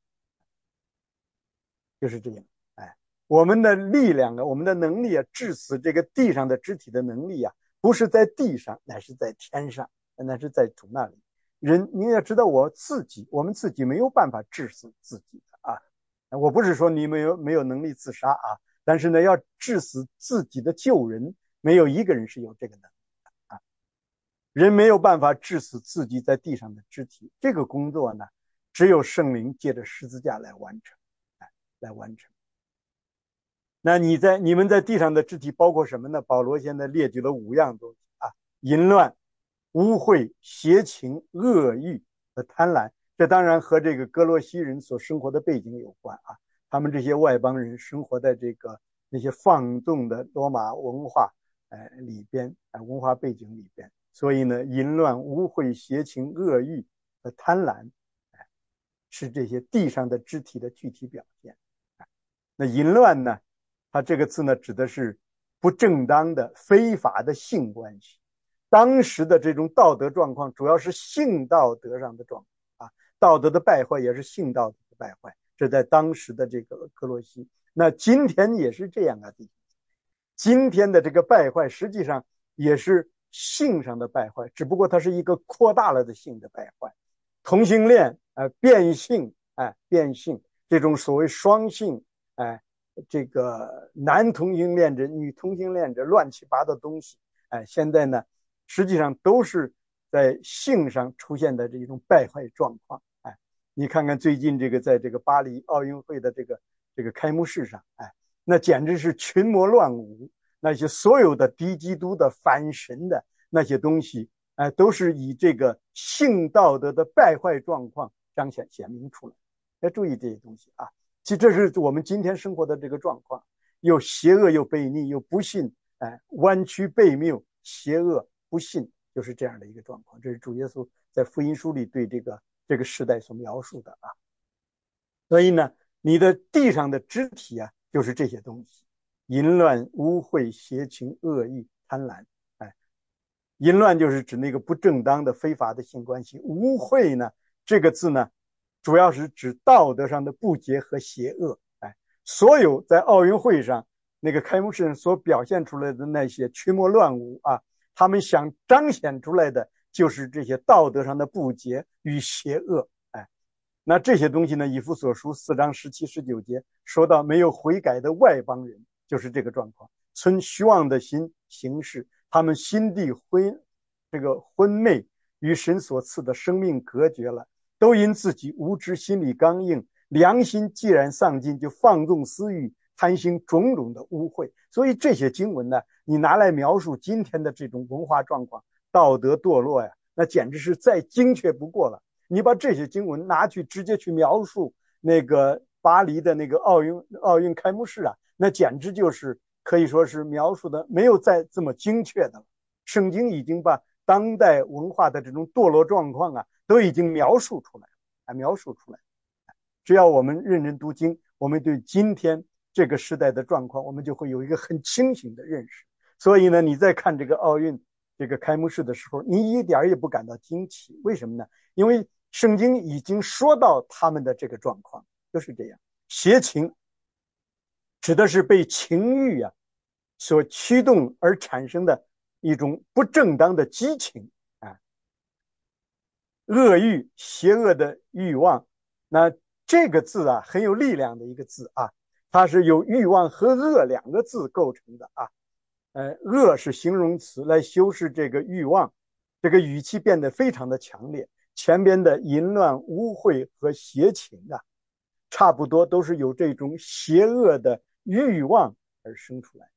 就是这样。我们的力量啊，我们的能力啊，治死这个地上的肢体的能力啊，不是在地上，乃是在天上，乃是在主那里。你要知道，我们自己没有办法治死自己的啊。我不是说你没有能力自杀啊，但是呢，要治死自己的救人，没有一个人是有这个能力的啊。人没有办法治死自己在地上的肢体，这个工作呢，只有圣灵借着十字架来完成，来完成。那你们在地上的肢体包括什么呢？保罗现在列举了5样东西啊：淫乱、污秽、邪情、恶欲和贪婪。这当然和这个哥罗西人所生活的背景有关啊。他们这些外邦人生活在那些放纵的罗马文化里边，文化背景里边，所以呢，淫乱、污秽、邪情、恶欲和贪婪，是这些地上的肢体的具体表现。那淫乱呢？它这个字呢，指的是不正当的、非法的性关系。当时的这种道德状况，主要是性道德上的状况啊，道德的败坏也是性道德的败坏。这在当时的这个哥罗西，那今天也是这样啊。今天的这个败坏，实际上也是性上的败坏，只不过它是一个扩大了的性的败坏。同性恋，变性，变性这种所谓双性，这个男同性恋者、女同性恋者乱七八糟的东西，现在呢，实际上都是在性上出现的这种败坏状况。你看看最近在这个巴黎奥运会的这个开幕式上，那简直是群魔乱舞，那些所有的敌基督的、反神的那些东西，都是以这个性道德的败坏状况显明出来。要注意这些东西啊。其实这是我们今天生活的这个状况，又邪恶又悖逆又不信，弯曲悖谬，邪恶不信，就是这样的一个状况。这是主耶稣在福音书里对这个时代所描述的啊。所以呢，你的地上的肢体啊，就是这些东西：淫乱、污秽、邪情、恶意、贪婪。淫乱就是指那个不正当的、非法的性关系；污秽呢，这个字呢，主要是指道德上的不洁和邪恶。所有在奥运会上那个开幕式上所表现出来的那些群魔乱舞啊，他们想彰显出来的就是这些道德上的不洁与邪恶。那这些东西呢，以弗所书4章17、19节说到，没有悔改的外邦人就是这个状况，存虚妄的心行事，他们心地昏昧，与神所赐的生命隔绝了，都因自己无知，心里刚硬，良心既然丧尽，就放纵私欲，贪心种种的污秽。所以这些经文呢，你拿来描述今天的这种文化状况，道德堕落呀，那简直是再精确不过了。你把这些经文拿去直接去描述那个巴黎的那个奥运开幕式啊，那简直就是可以说是描述的没有再这么精确的了。圣经已经把当代文化的这种堕落状况啊，都已经描述出来了，描述出来。只要我们认真读经，我们对今天这个时代的状况，我们就会有一个很清醒的认识。所以呢，你在看这个奥运这个开幕式的时候，你一点也不感到惊奇。为什么呢？因为圣经已经说到他们的这个状况，就是这样。邪情指的是被情欲啊所驱动而产生的一种不正当的激情啊，恶欲，邪恶的欲望。那这个字啊，很有力量的一个字啊，它是由欲望和恶2个字构成的啊。恶是形容词来修饰这个欲望，这个语气变得非常的强烈。前边的淫乱、污秽和邪情啊，差不多都是由这种邪恶的欲望而生出来。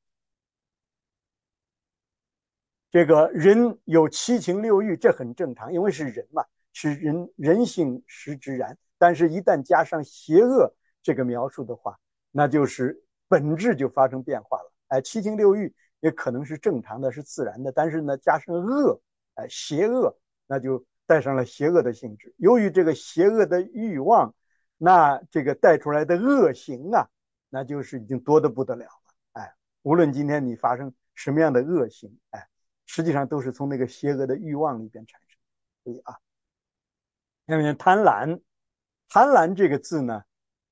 这个人有7情6欲，这很正常，因为是人嘛，是人性实之然。但是一旦加上邪恶这个描述的话，那就是本质就发生变化了。7情6欲也可能是正常的，是自然的，但是呢，加上恶，邪恶，那就带上了邪恶的性质。由于这个邪恶的欲望，那这个带出来的恶行啊，那就是已经多得不得了了。哎，无论今天你发生什么样的恶行，哎，实际上都是从那个邪恶的欲望里边产生。所以啊，下面贪婪，贪婪这个字呢，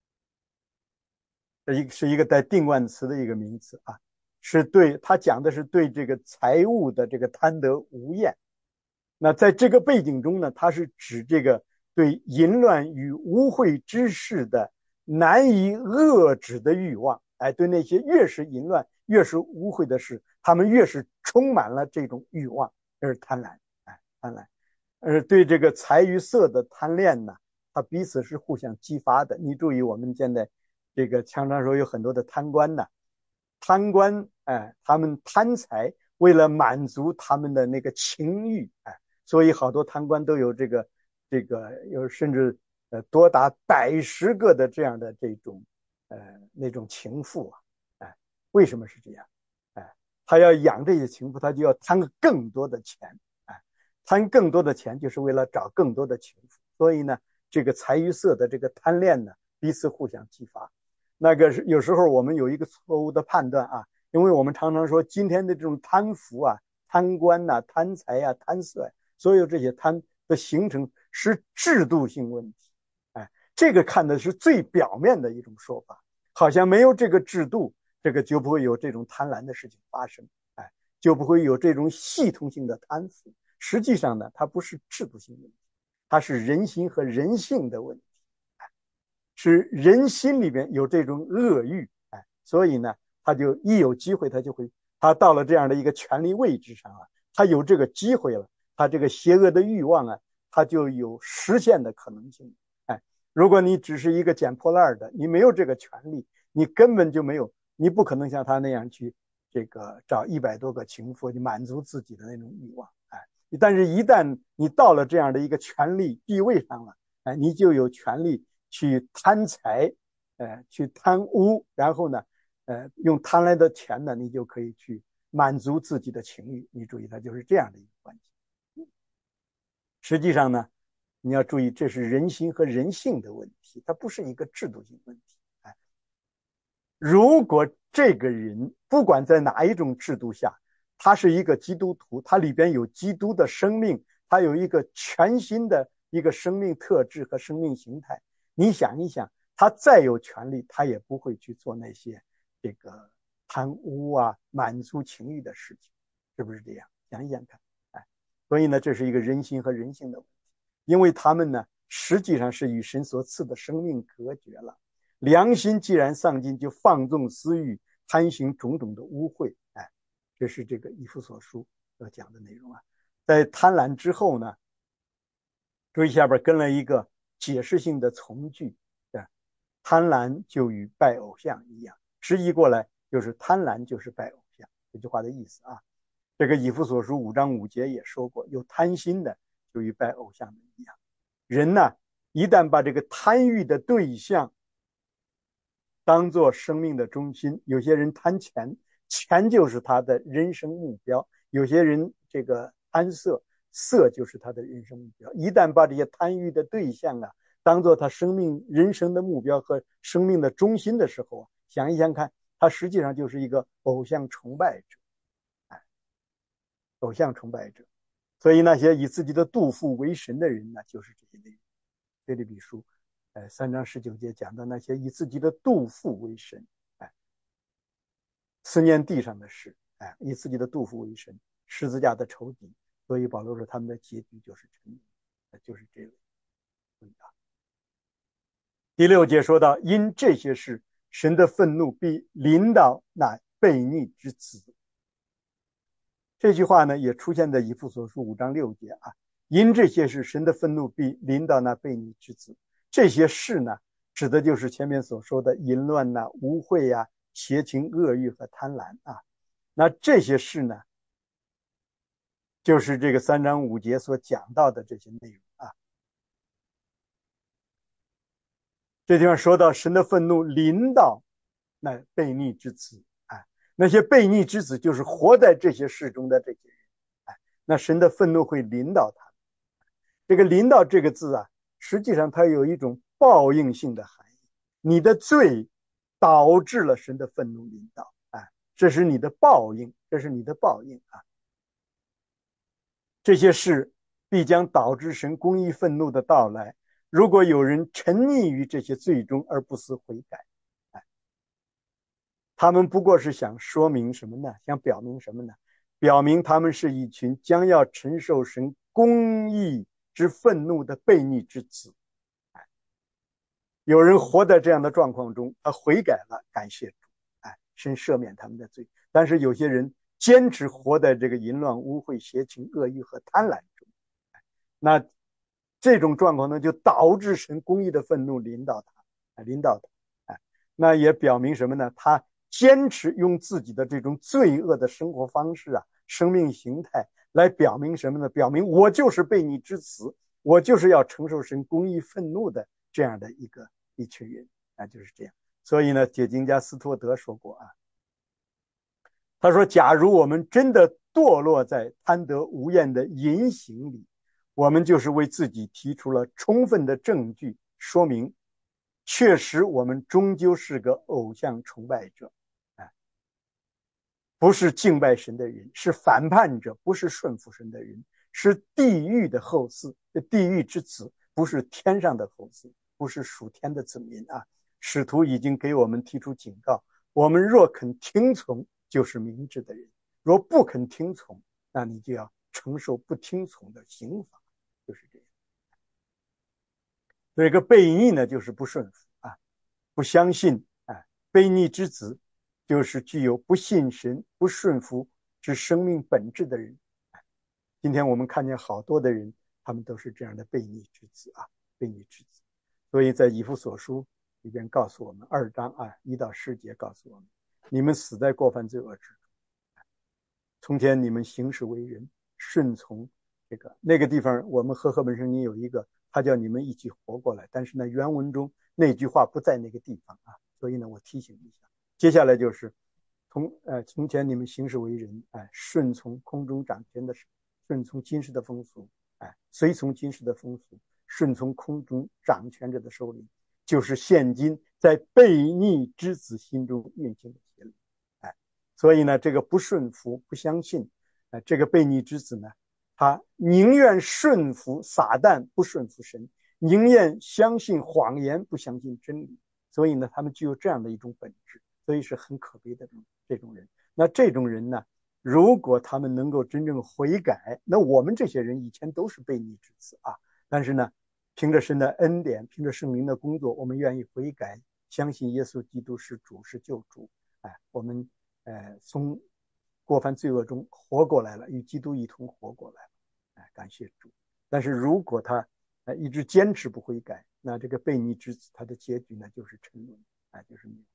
是一个带定冠词的一个名词啊，是对他讲的是对这个财物的这个贪得无厌。那在这个背景中呢，它是指这个对淫乱与污秽之事的难以遏制的欲望。哎，对那些越是淫乱、越是污秽的事，他们越是充满了这种欲望，这是贪婪。哎，贪婪。对这个财与色的贪恋呢，它彼此是互相激发的。你注意，我们现在这个常常说有很多的贪官呢，贪官，哎，他们贪财，为了满足他们的那个情欲，哎，所以好多贪官都有有甚至多达100个的这样的这种那种情妇啊，哎，为什么是这样？哎，他要养这些情妇，他就要贪更多的钱，哎，贪更多的钱就是为了找更多的情妇，所以呢，这个财与色的这个贪恋呢，彼此互相激发。那个是有时候我们有一个错误的判断啊，因为我们常常说今天的这种贪腐啊、贪官呐、贪财啊、贪色，所有这些贪的形成是制度性问题。哎，这个看的是最表面的一种说法，好像没有这个制度，这个就不会有这种贪婪的事情发生，哎，就不会有这种系统性的贪腐。实际上呢，它不是制度性问题，它是人心和人性的问题。是人心里边有这种恶欲，哎，所以呢，他就一有机会，他到了这样的一个权力位置上啊，他有这个机会了，他这个邪恶的欲望啊，他就有实现的可能性。哎，如果你只是一个捡破烂的，你没有这个权利，你根本就没有，你不可能像他那样去这个找100多个情妇，去满足自己的那种欲望。哎，但是一旦你到了这样的一个权力地位上了，哎，你就有权利去贪财，去贪污，然后呢，用贪来的钱呢，你就可以去满足自己的情欲。你注意，它就是这样的一个关系。实际上呢，你要注意，这是人心和人性的问题，它不是一个制度性问题。哎，如果这个人不管在哪一种制度下，他是一个基督徒，他里边有基督的生命，他有一个全新的一个生命特质和生命形态。你想一想，他再有权利，他也不会去做那些这个贪污啊、满足情欲的事情，是不是这样？想一想看，哎，所以呢，这是一个人心和人性的问题，因为他们呢，实际上是与神所赐的生命隔绝了。良心既然丧尽，就放纵私欲，贪行种种的污秽。哎，这是这个以弗所书要讲的内容啊。在贪婪之后呢，注意下边跟了一个解释性的从句，贪婪就与拜偶像一样，直译过来就是贪婪就是拜偶像，这句话的意思啊。这个以弗所书5章5节也说过，有贪心的就与拜偶像的一样。人呢，一旦把这个贪欲的对象当做生命的中心，有些人贪钱，钱就是他的人生目标；有些人这个贪色，色就是他的人生目标。一旦把这些贪欲的对象啊，当做他生命人生的目标和生命的中心的时候，想一想看，他实际上就是一个偶像崇拜者，哎，偶像崇拜者。所以那些以自己的肚腹为神的人呢，就是这些内容。腓立比书3章19节讲的那些以自己的肚腹为神，哎，思念地上的事，哎，以自己的肚腹为神，十字架的仇敌。所以保罗说他们的结局就是沉沦，就是这类。第6节说到，因这些事，神的愤怒必临到那悖逆之子。这句话呢，也出现在以弗所书5章6节啊。因这些事，神的愤怒必临到那悖逆之子。这些事呢，指的就是前面所说的淫乱呐、污秽呀、邪情恶欲和贪婪啊。那这些事呢，就是这个3章5节所讲到的这些内容啊。这地方说到神的愤怒临到那悖逆之子，哎，那些悖逆之子就是活在这些事中的这些人，哎，那神的愤怒会临到他。 这个临到这个字啊，实际上它有一种报应性的含义。你的罪导致了神的愤怒临到，这是你的报应，这是你的报应啊！这些事必将导致神公义愤怒的到来。如果有人沉溺于这些罪中而不思悔改，他们不过是想说明什么呢？想表明什么呢？表明他们是一群将要承受神公义之愤怒的悖逆之子。有人活在这样的状况中，他悔改了，感谢主，神赦免他们的罪。但是有些人坚持活在这个淫乱、污秽、邪情、恶欲和贪婪中，那这种状况呢，就导致神公义的愤怒临到他，那也表明什么呢？他坚持用自己的这种罪恶的生活方式生命形态来表明什么呢？表明我就是悖逆之子，我就是要承受神公义愤怒的这样的一群人，就是这样。所以呢，解经家斯托德说过他说，假如我们真的堕落在贪得无厌的淫行里，我们就是为自己提出了充分的证据，说明确实我们终究是个偶像崇拜者，不是敬拜神的人，是反叛者，不是顺服神的人，是地狱的后嗣，地狱之子，不是天上的后嗣，不是属天的子民使徒已经给我们提出警告，我们若肯听从，就是明智的人；若不肯听从，那你就要承受不听从的刑罚，就是这样。这个悖逆呢，就是不顺服不相信悖逆之子就是具有不信神、不顺服之生命本质的人。今天我们看见好多的人，他们都是这样的悖逆之子悖逆之子。所以在以弗所书里边告诉我们2章1到10节告诉我们，你们死在过犯罪恶之中。从前你们行事为人，顺从那个地方，我们和合本圣经有一个，他叫你们一起活过来，但是呢，原文中那句话不在那个地方所以呢，我提醒一下。接下来就是从前你们行事为人，顺从空中掌权的事，顺从今世的风俗，随从今世的风俗，顺从空中掌权者的首领，就是现今在悖逆之子心中运行的邪灵。所以呢，这个不顺服、不相信，这个悖逆之子呢，他宁愿顺服撒旦，不顺服神，宁愿相信谎言，不相信真理。所以呢，他们具有这样的一种本质，所以是很可悲的这种人。那这种人呢，如果他们能够真正悔改，那我们这些人以前都是悖逆之子但是呢，凭着神的恩典，凭着圣灵的工作，我们愿意悔改，相信耶稣基督是主，是救主。我们从过犯罪恶中活过来了，与基督一同活过来了，感谢主。但是如果他一直坚持不悔改，那这个悖逆之子他的结局呢，就是沉沦，就是灭。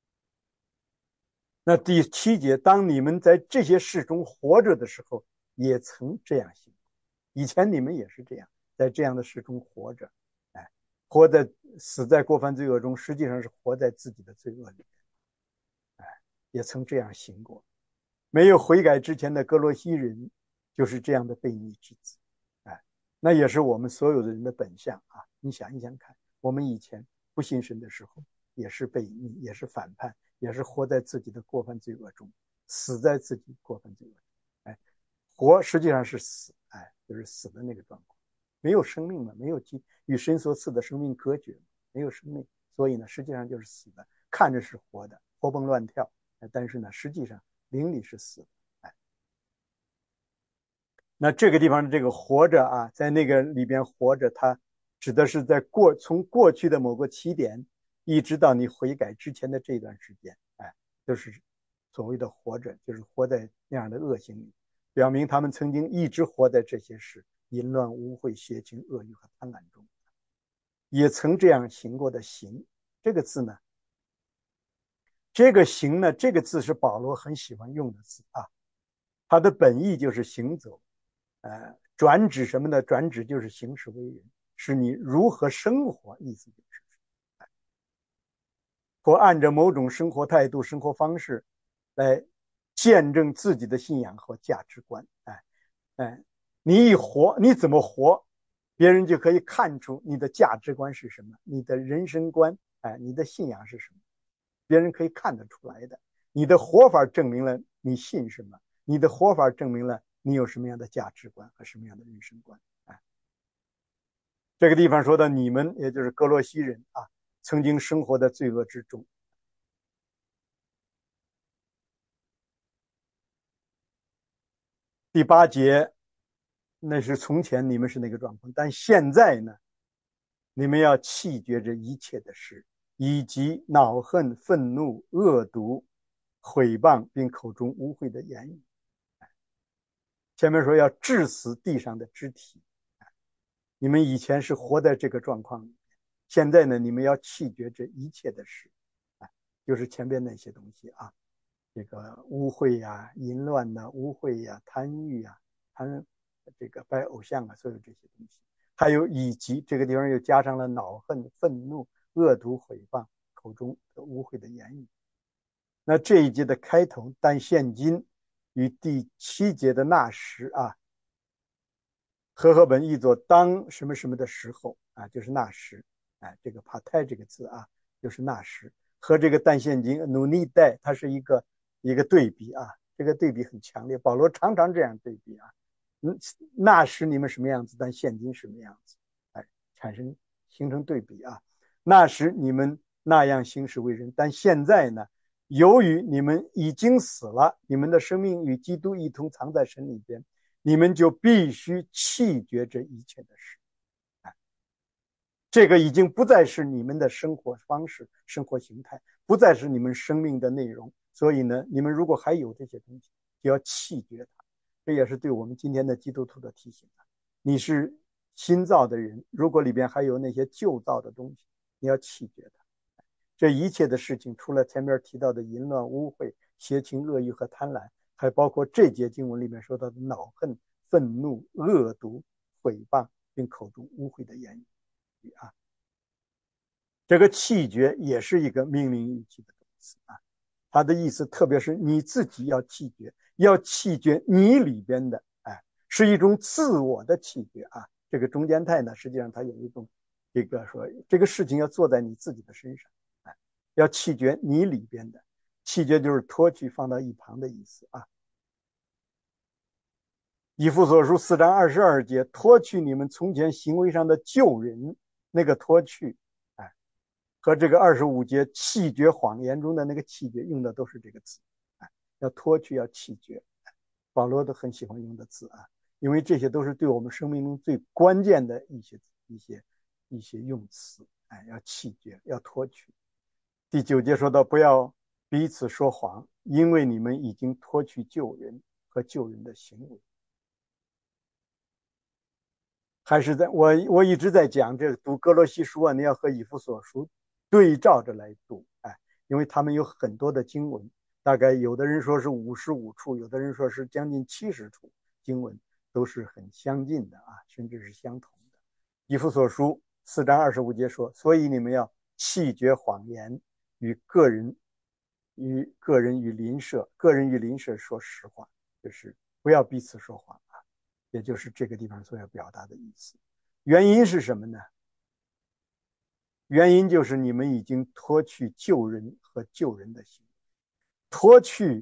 那第7节，当你们在这些事中活着的时候，也曾这样行。以前你们也是这样，在这样的事中活着，死在过犯罪恶中，实际上是活在自己的罪恶里面，也曾这样行过。没有悔改之前的哥罗西人就是这样的悖逆之子，那也是我们所有的人的本相你想一想看，我们以前不信神的时候，也是悖逆，也是反叛，也是活在自己的过犯罪恶中，死在自己过犯罪恶中，活实际上是死，就是死的那个状况，没有生命嘛，没有与神所赐的生命隔绝，没有生命，所以呢，实际上就是死的，看着是活的，活蹦乱跳，但是呢，实际上灵里是死的。那这个地方的这个活着在那个里边活着，它指的是从过去的某个起点，一直到你悔改之前的这段时间，就是所谓的活着，就是活在那样的恶行里，表明他们曾经一直活在这些事，淫乱、污秽、邪情、恶欲和贪婪中，也曾这样行过的行。这个字呢，这个行呢，这个字是保罗很喜欢用的字它的本意就是行走。转指什么呢？转指就是行事为人，是你如何生活，意思就是或按照某种生活态度、生活方式来见证自己的信仰和价值观。你一活，你怎么活， 别人就可以看出你的价值观是什么，你的人生观，你的信仰是什么，别人可以看得出来的。你的活法证明了你信什么，你的活法证明了你有什么样的价值观和什么样的人生观。这个地方说的你们，也就是哥罗西人啊，曾经生活在罪恶之中。第8节，那是从前你们是那个状况，但现在呢，你们要弃绝这一切的事，以及恼恨、愤怒、恶毒、毁谤，并口中污秽的言语。前面说要治死地上的肢体，你们以前是活在这个状况里，现在呢，你们要弃绝这一切的事，就是前边那些东西啊，这个污秽呀、淫乱呐、污秽呀、贪欲呀、这个拜偶像啊，所有这些东西，还有以及这个地方又加上了恼恨、愤怒、恶毒、毁谤，口中的污秽的言语。那这一节的开头，但现今与第7节的那时啊，和合本译作当什么什么的时候啊，就是那时，这个帕泰这个字啊，就是那时，和这个但现今努力带，它是一个对比啊，这个对比很强烈。保罗常常这样对比啊，那时你们什么样子，但现今什么样子，形成对比啊。那时你们那样行事为人，但现在呢，由于你们已经死了，你们的生命与基督一同藏在神里边，你们就必须弃绝这一切的事。这个已经不再是你们的生活方式、生活形态，不再是你们生命的内容。所以呢，你们如果还有这些东西，就要弃绝它。这也是对我们今天的基督徒的提醒。你是新造的人，如果里边还有那些旧造的东西，你要弃绝它。这一切的事情，除了前面提到的淫乱、污秽、邪情、恶欲和贪婪，还包括这节经文里面说到的恼恨、愤怒、恶毒、毁谤，并口中污秽的言语啊。这个弃绝也是一个命令语气的动词啊，它的意思特别是你自己要弃绝，要弃绝你里边的，是一种自我的弃绝啊。这个中间态呢，实际上它有一种这个说这个事情要做在你自己的身上，要弃绝你里边的，弃绝就是脱去放到一旁的意思啊。以弗所书4章22节，脱去你们从前行为上的旧人，那个脱去，和这个25节弃绝谎言中的那个弃绝用的都是这个词，要脱去，要弃绝。保罗都很喜欢用的字啊，因为这些都是对我们生命中最关键的一些用词，要弃绝，要脱去。第9节说到，不要彼此说谎，因为你们已经脱去旧人和旧人的行为。还是我一直在讲，这读哥罗西书啊，你要和以弗所书对照着来读，因为他们有很多的经文，大概有的人说是55处，有的人说是将近70处经文，都是很相近的啊，甚至是相同的。以弗所书4章25节说，所以你们要弃绝谎言，与个人与邻舍说实话，就是不要彼此说谎啊，也就是这个地方所要表达的意思。原因是什么呢？原因就是你们已经脱去旧人和旧人的行为，脱去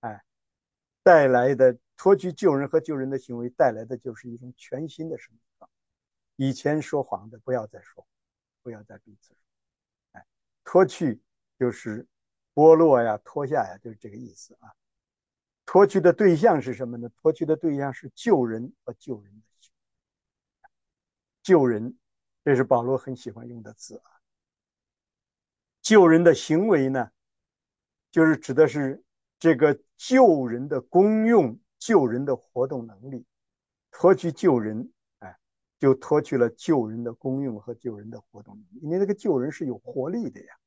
旧人和旧人的行为带来的就是一种全新的生命。以前说谎的不要再说，不要再彼此说，脱去就是剥落呀、脱下呀，就是这个意思啊。脱去的对象是什么呢？脱去的对象是旧人和旧人的行为。旧人，这是保罗很喜欢用的字啊。旧人的行为呢，就是指的是这个旧人的功用、旧人的活动能力。脱去旧人，就脱去了旧人的功用和旧人的活动能力。因为那个旧人是有活力的呀，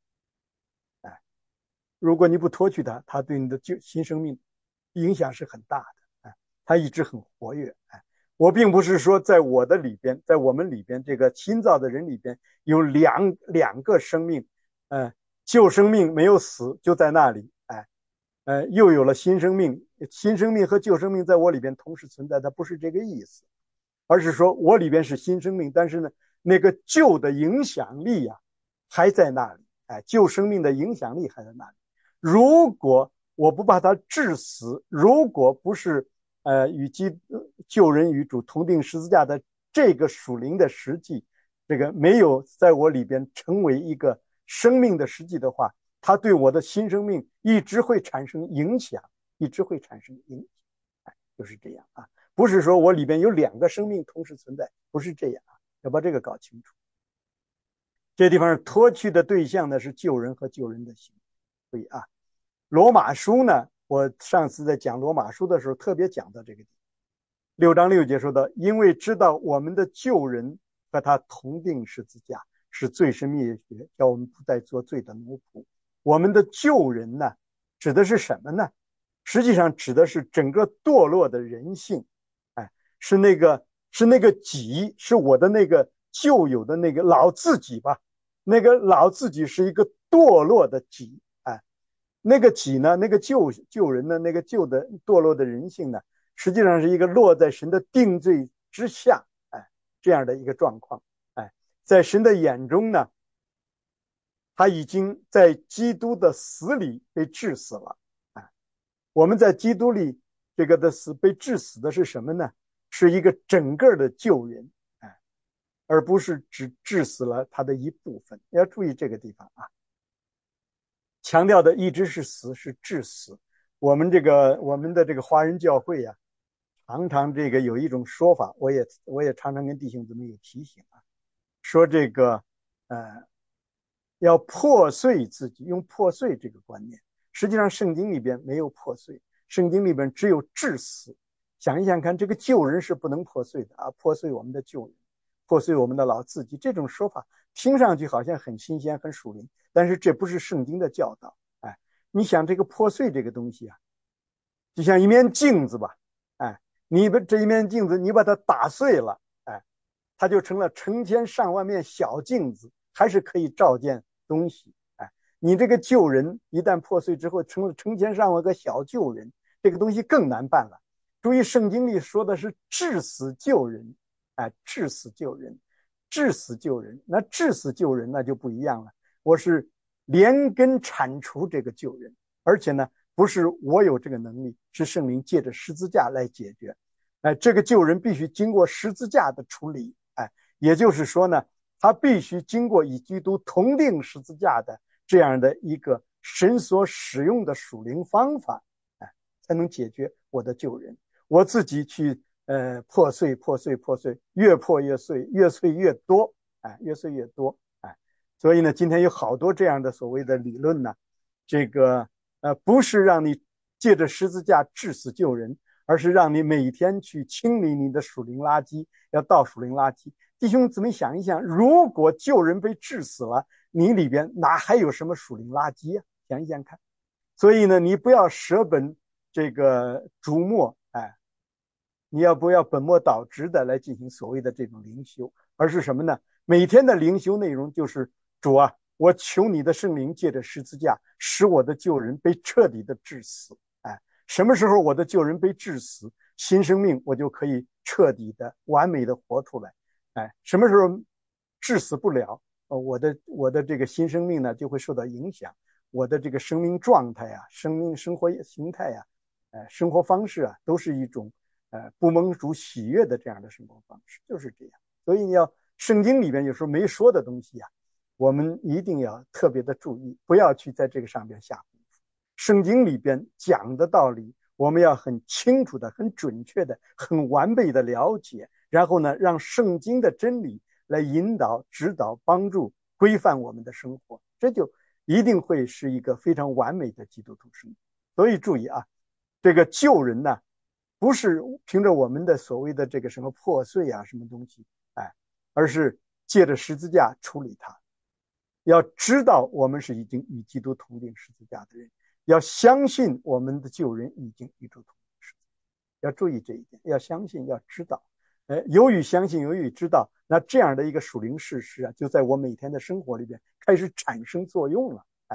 如果你不脱去他，他对你的新生命影响是很大的，他一直很活跃。我并不是说在我的里边，在我们里边这个新造的人里边有两个生命，旧生命没有死就在那里，又有了新生命，新生命和旧生命在我里边同时存在，它不是这个意思。 而是说我里边是新生命，但是呢，那个旧的影响力啊还在那里，旧生命的影响力还在那里。如果我不把它治死，如果不是与救人与主同定十字架的这个属灵的实际，这个没有在我里边成为一个生命的实际的话，它对我的新生命一直会产生影响，一直会产生影响，就是这样啊。不是说我里边有两个生命同时存在，不是这样啊，要把这个搞清楚。这地方脱去的对象呢是救人和救人的行为。所以啊，罗马书呢，我上次在讲罗马书的时候特别讲到这个地方，6章6节说到，因为知道我们的救人和他同定十字架，是罪是灭绝，叫我们不再做罪的奴仆。我们的救人呢，指的是什么呢？实际上指的是整个堕落的人性，是那个己，是我的那个旧有的那个老自己吧。那个老自己是一个堕落的己，那个己呢，那个旧人呢，那个旧的堕落的人性呢，实际上是一个落在神的定罪之下，这样的一个状况，在神的眼中呢，他已经在基督的死里被治死了，我们在基督里这个的死被治死的是什么呢？是一个整个的救人，而不是只治死了他的一部分。要注意这个地方啊，强调的一直是死，是治死。我们的这个华人教会啊，常常这个有一种说法，我也常常跟弟兄姊妹有提醒啊，说这个要破碎自己，用破碎这个观念。实际上圣经里边没有破碎，圣经里边只有治死。想一想看，这个救人是不能破碎的啊，破碎我们的救人，破碎我们的老自己，这种说法听上去好像很新鲜很属灵，但是这不是圣经的教导。你想这个破碎这个东西啊，就像一面镜子吧，你把这一面镜子你把它打碎了，它就成了成千上万面小镜子，还是可以照见东西。你这个救人一旦破碎之后，成了成千上万个小救人，这个东西更难办了。注意圣经里说的是治死救人，治死救人，治死救人。那治死救人那就不一样了，我是连根铲除这个救人，而且呢，不是我有这个能力，是圣灵借着十字架来解决。这个救人必须经过十字架的处理，也就是说呢，他必须经过与基督同定十字架的这样的一个神所使用的属灵方法，才能解决我的救人。我自己去破碎，越破越碎，越碎越多，越碎越多，所以呢，今天有好多这样的所谓的理论呢，这个不是让你借着十字架治死救人，而是让你每天去清理你的属灵垃圾，要倒属灵垃圾。弟兄姊妹想一想，如果救人被治死了，你里边哪还有什么属灵垃圾啊？想一想看。所以呢，你不要舍本这个逐末，你要不要本末倒置的来进行所谓的这种灵修，而是什么呢？每天的灵修内容就是主啊，我求你的圣灵借着十字架，使我的救人被彻底的治死。什么时候我的救人被治死，新生命我就可以彻底的完美的活出来。什么时候治死不了，我的这个新生命呢就会受到影响，我的这个生命状态啊，生活形态啊，生活方式啊，都是一种不蒙主喜悦的这样的生活方式，就是这样。所以你要圣经里边有时候没说的东西啊，我们一定要特别的注意，不要去在这个上边下功夫。圣经里边讲的道理，我们要很清楚的、很准确的、很完备的了解，然后呢，让圣经的真理来引导、指导、帮助、规范我们的生活，这就一定会是一个非常完美的基督徒生活。所以注意啊，这个救人呢，不是凭着我们的所谓的这个什么破碎啊什么东西，而是借着十字架处理它。要知道我们是已经与基督同定十字架的人，要相信我们的救人已经与主同定十字架，要注意这一点，要相信，要知道。由于相信，由于知道，那这样的一个属灵事实啊，就在我每天的生活里边开始产生作用了。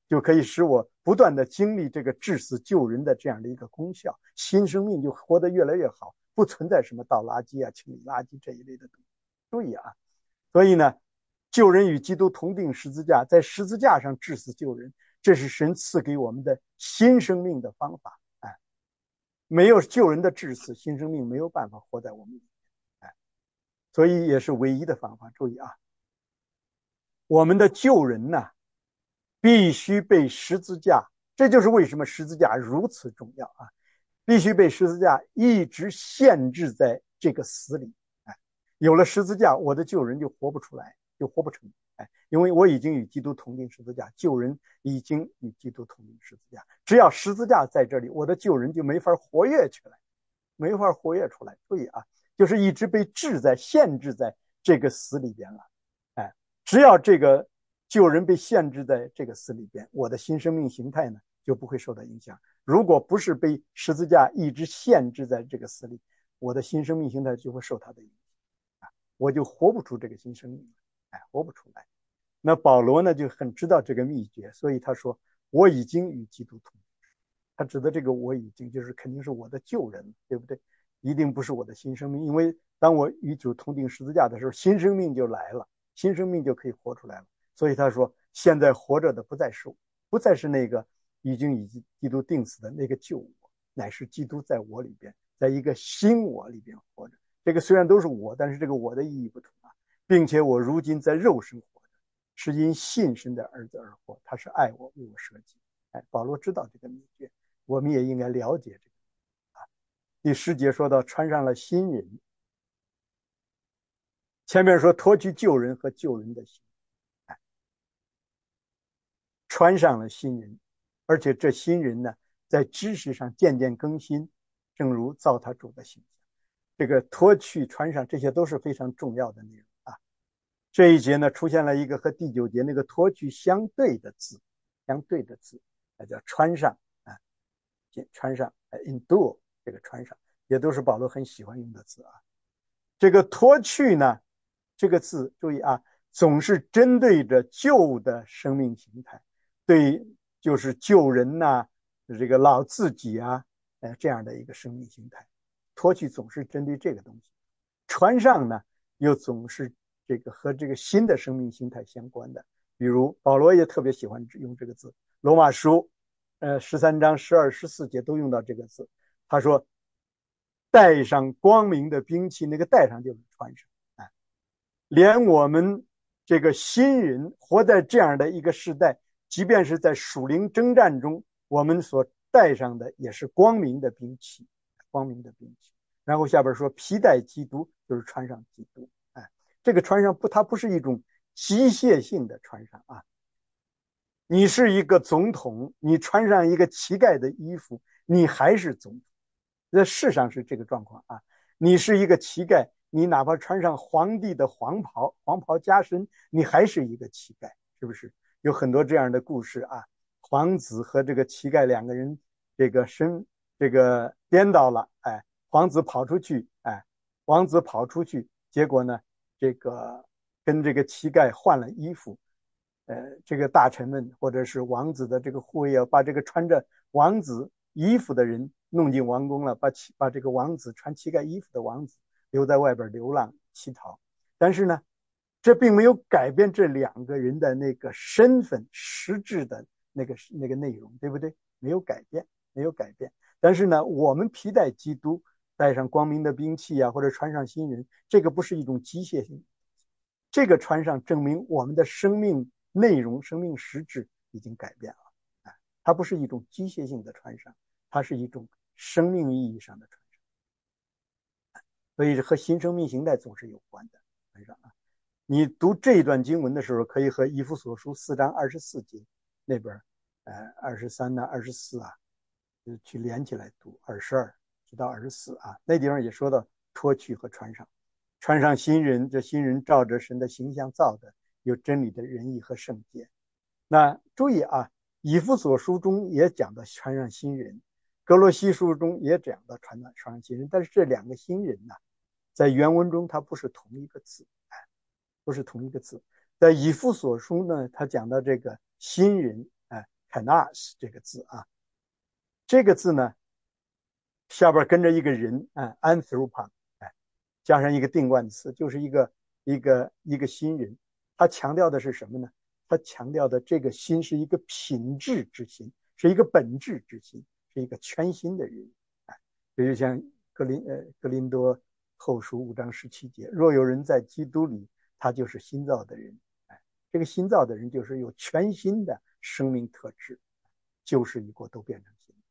就可以使我不断的经历这个致死救人的这样的一个功效，新生命就活得越来越好，不存在什么倒垃圾啊、清理垃圾这一类的东西。注意啊，所以呢，救人与基督同定十字架，在十字架上致死救人，这是神赐给我们的新生命的方法。哎，没有救人的致死，新生命没有办法活在我们里面。哎，所以也是唯一的方法。注意啊，我们的救人呢，必须被十字架，这就是为什么十字架如此重要啊！必须被十字架一直限制在这个死里。哎，有了十字架，我的救人就活不出来，就活不成。哎，因为我已经与基督同定十字架，救人已经与基督同定十字架。只要十字架在这里，我的救人就没法活跃起来，没法活跃出来。注意啊，就是一直被限制在这个死里边了。哎，只要这个救人被限制在这个死里边，我的新生命形态呢就不会受到影响。如果不是被十字架一直限制在这个死里，我的新生命形态就会受它的影响，我就活不出这个新生命来，活不出来。那保罗呢就很知道这个秘诀，所以他说我已经与基督同。他指的这个我已经就是肯定是我的旧人，对不对？一定不是我的新生命，因为当我与主同定十字架的时候，新生命就来了，新生命就可以活出来了。所以他说，现在活着的不再是那个已经以基督定死的那个旧我，乃是基督在我里边，在一个新我里边活着。这个虽然都是我，但是这个我的意义不同啊，并且我如今在肉身活着，是因信神的儿子而活，他是爱我，为我舍己。哎，保罗知道这个秘诀，我们也应该了解这个。第10节说到穿上了新人，前面说脱去旧人和旧人的心，穿上了新人，而且这新人呢，在知识上渐渐更新，正如造他主的形象。这个脱去穿上，这些都是非常重要的内容啊。这一节呢，出现了一个和第9节那个脱去相对的字，那叫穿上啊，穿上 endure 这个穿上，也都是保罗很喜欢用的字啊。这个脱去呢，这个字注意啊，总是针对着旧的生命形态，对，就是旧人呐，这个老自己啊，这样的一个生命形态。脱去总是针对这个东西，穿上呢，又总是这个和这个新的生命形态相关的。比如保罗也特别喜欢用这个字，罗马书13章12、14节都用到这个字。他说带上光明的兵器，那个带上就是穿上。连我们这个新人活在这样的一个时代，即便是在属灵征战中，我们所带上的也是光明的兵器，光明的兵器。然后下边说披戴基督，就是穿上基督。这个穿上它不是一种机械性的穿上啊。你是一个总统，你穿上一个乞丐的衣服，你还是总统。在世上是这个状况啊。你是一个乞丐，你哪怕穿上皇帝的黄袍加身，你还是一个乞丐，是不是？有很多这样的故事啊。皇子和这个乞丐两个人这个颠倒了，皇子跑出去，王子跑出去，结果呢，这个跟这个乞丐换了衣服。这个大臣们或者是王子的这个护卫啊，把这个穿着王子衣服的人弄进王宫了，把这个王子穿乞丐衣服的王子留在外边流浪乞讨。但是呢，这并没有改变这两个人的那个身份实质的那个内容，对不对？没有改变，没有改变。但是呢，我们披戴基督，带上光明的兵器啊，或者穿上新人，这个不是一种机械性，这个穿上证明我们的生命内容、生命实质已经改变了。它不是一种机械性的穿上，它是一种生命意义上的穿上。所以和新生命形态总是有关的穿上啊。你读这一段经文的时候，可以和以弗所书4章24节那边23啊、24啊去连起来读，22直到24啊，那地方也说到脱去和穿上。穿上新人，这新人照着神的形象造的，有真理的仁义和圣洁。那注意啊，以弗所书中也讲到穿上新人，哥罗西书中也讲到穿上新人，但是这两个新人呢，在原文中它不是同一个字，不是同一个字。在以弗所书呢，他讲到这个新人， kainos 这个字啊。这个字呢，下边跟着一个人啊 anthropon， 加上一个定冠词，就是一个新人。他强调的是什么呢？他强调的这个心是一个品质之心，是一个本质之心，是一个全新的人。比如像格林多后书5章17节，若有人在基督里，他就是新造的人。这个新造的人就是有全新的生命特质，旧事已过，都变成新。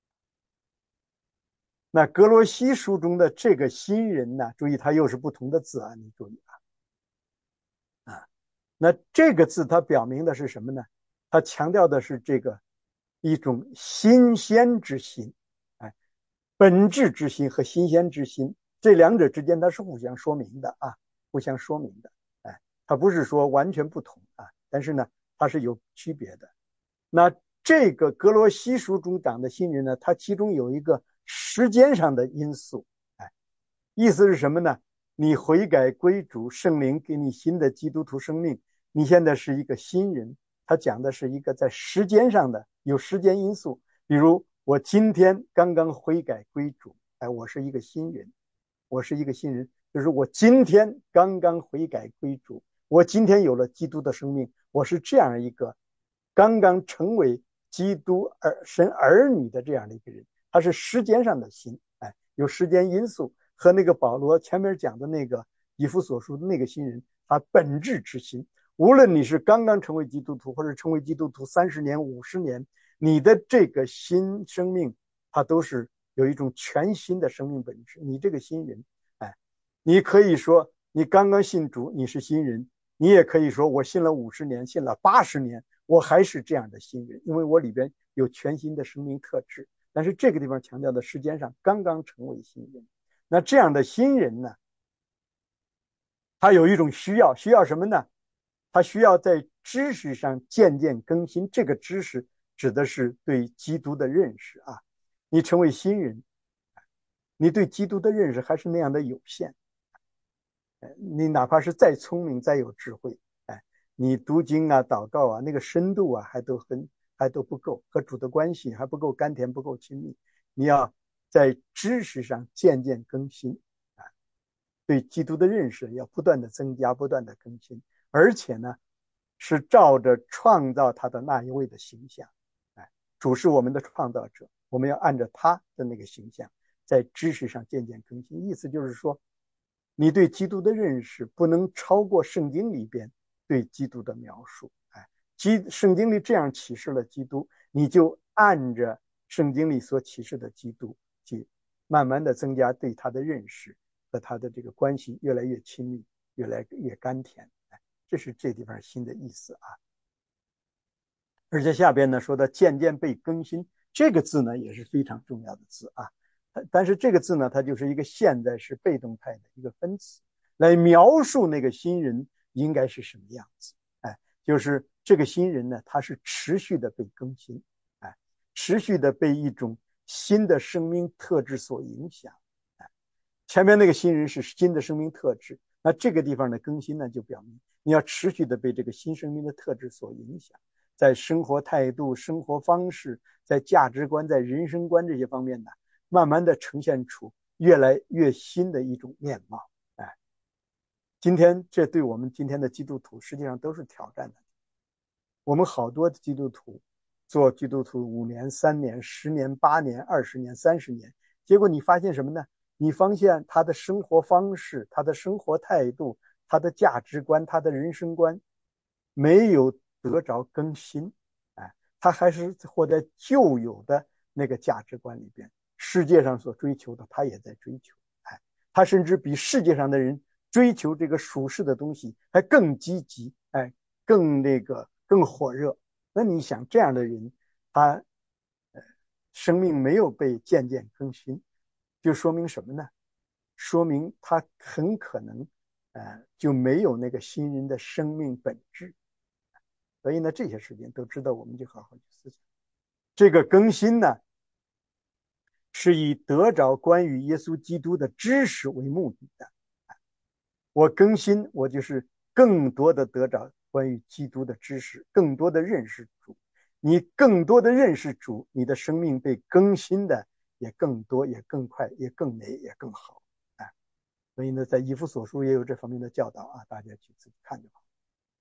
那格罗西书中的这个新人呢，注意它又是不同的字啊，你注意啊。那这个字它表明的是什么呢？它强调的是这个一种新鲜之心，本质之心和新鲜之心，这两者之间它是互相说明的啊，互相说明的，它不是说完全不同啊，但是呢，它是有区别的。那这个格罗西书中讲的新人呢，它其中有一个时间上的因素，意思是什么呢？你悔改归主，圣灵给你新的基督徒生命，你现在是一个新人。他讲的是一个在时间上的有时间因素，比如我今天刚刚悔改归主，我是一个新人，我是一个新人，就是我今天刚刚悔改归主，我今天有了基督的生命，我是这样一个刚刚成为基督神儿女的这样的一个人，他是时间上的新，有时间因素。和那个保罗前面讲的那个以弗所书的那个新人，他本质之心，无论你是刚刚成为基督徒，或者成为基督徒30年、50年，你的这个新生命，它都是有一种全新的生命本质。你这个新人，你可以说你刚刚信主，你是新人；你也可以说我信了50年，信了80年，我还是这样的新人，因为我里边有全新的生命特质。但是这个地方强调的时间上刚刚成为新人。那这样的新人呢，他有一种需要什么呢？他需要在知识上渐渐更新。这个知识指的是对基督的认识啊。你成为新人，你对基督的认识还是那样的有限。你哪怕是再聪明、再有智慧，你读经啊、祷告啊，那个深度啊，还都不够，和主的关系还不够甘甜、不够亲密。你要在知识上渐渐更新，对基督的认识要不断的增加，不断的更新，而且呢，是照着创造他的那一位的形象，主是我们的创造者，我们要按照他的那个形象，在知识上渐渐更新。意思就是说，你对基督的认识不能超过圣经里边对基督的描述，圣经里这样启示了基督，你就按着圣经里所启示的基督去慢慢的增加对他的认识，和他的这个关系越来越亲密，越来越甘甜。这是这地方新的意思啊。而且下边呢说的渐渐被更新，这个字呢也是非常重要的字啊。但是这个字呢，它就是一个现在式被动态的一个分词，来描述那个新人应该是什么样子。就是这个新人呢，他是持续的被更新，持续的被一种新的生命特质所影响。前面那个新人是新的生命特质，那这个地方的更新呢，就表明你要持续的被这个新生命的特质所影响，在生活态度、生活方式、在价值观、在人生观这些方面呢，慢慢的呈现出越来越新的一种面貌。今天这对我们今天的基督徒实际上都是挑战的。我们好多基督徒做基督徒5年、3年、10年、8年、20年、30年，结果你发现什么呢？你发现他的生活方式、他的生活态度、他的价值观、他的人生观没有得着更新，他还是活在旧有的那个价值观里边。世界上所追求的，他也在追求，他甚至比世界上的人追求这个属世的东西还更积极，更火热。那你想这样的人，他生命没有被渐渐更新，就说明什么呢？说明他很可能就没有那个新人的生命本质。所以呢，这些事情都值得我们就好好去思想。这个更新呢，是以得着关于耶稣基督的知识为目的的。我更新，我就是更多的得着关于基督的知识，更多的认识主。 你更多的认识主，你的生命被更新的也更多，也更快，也更美，也更好。所以呢，在以弗所书也有这方面的教导啊，大家去自己看就好。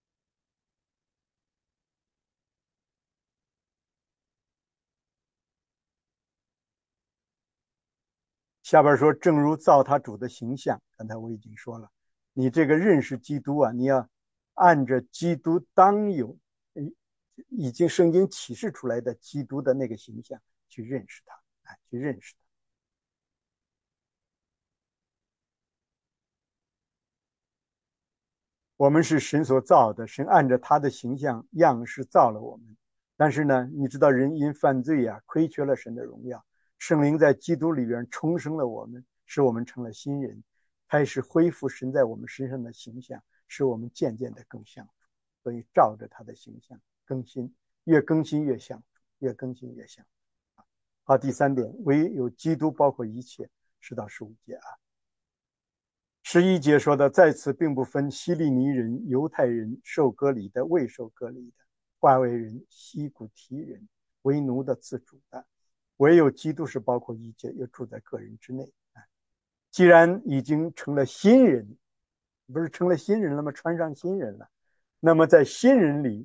下边说，正如造他主的形象，刚才我已经说了，你这个认识基督啊，你要按着基督当有，已经圣经启示出来的基督的那个形象去认识他，去认识他。我们是神所造的，神按着他的形象样式造了我们。但是呢，你知道人因犯罪啊，亏缺了神的荣耀。圣灵在基督里边重生了我们，使我们成了新人，开始恢复神在我们身上的形象，使我们渐渐的更像主。所以照着他的形象更新，越更新越像主，越更新越像。好，第三点，唯有基督包括一切，10到15节啊。11节说的，在此并不分希利尼人、犹太人、受割礼的、未受割礼的、外围人、希古提人、为奴的、自主的，唯有基督是包括一切，又住在个人之内。既然已经成了新人，不是成了新人了吗？穿上新人了，那么在新人里，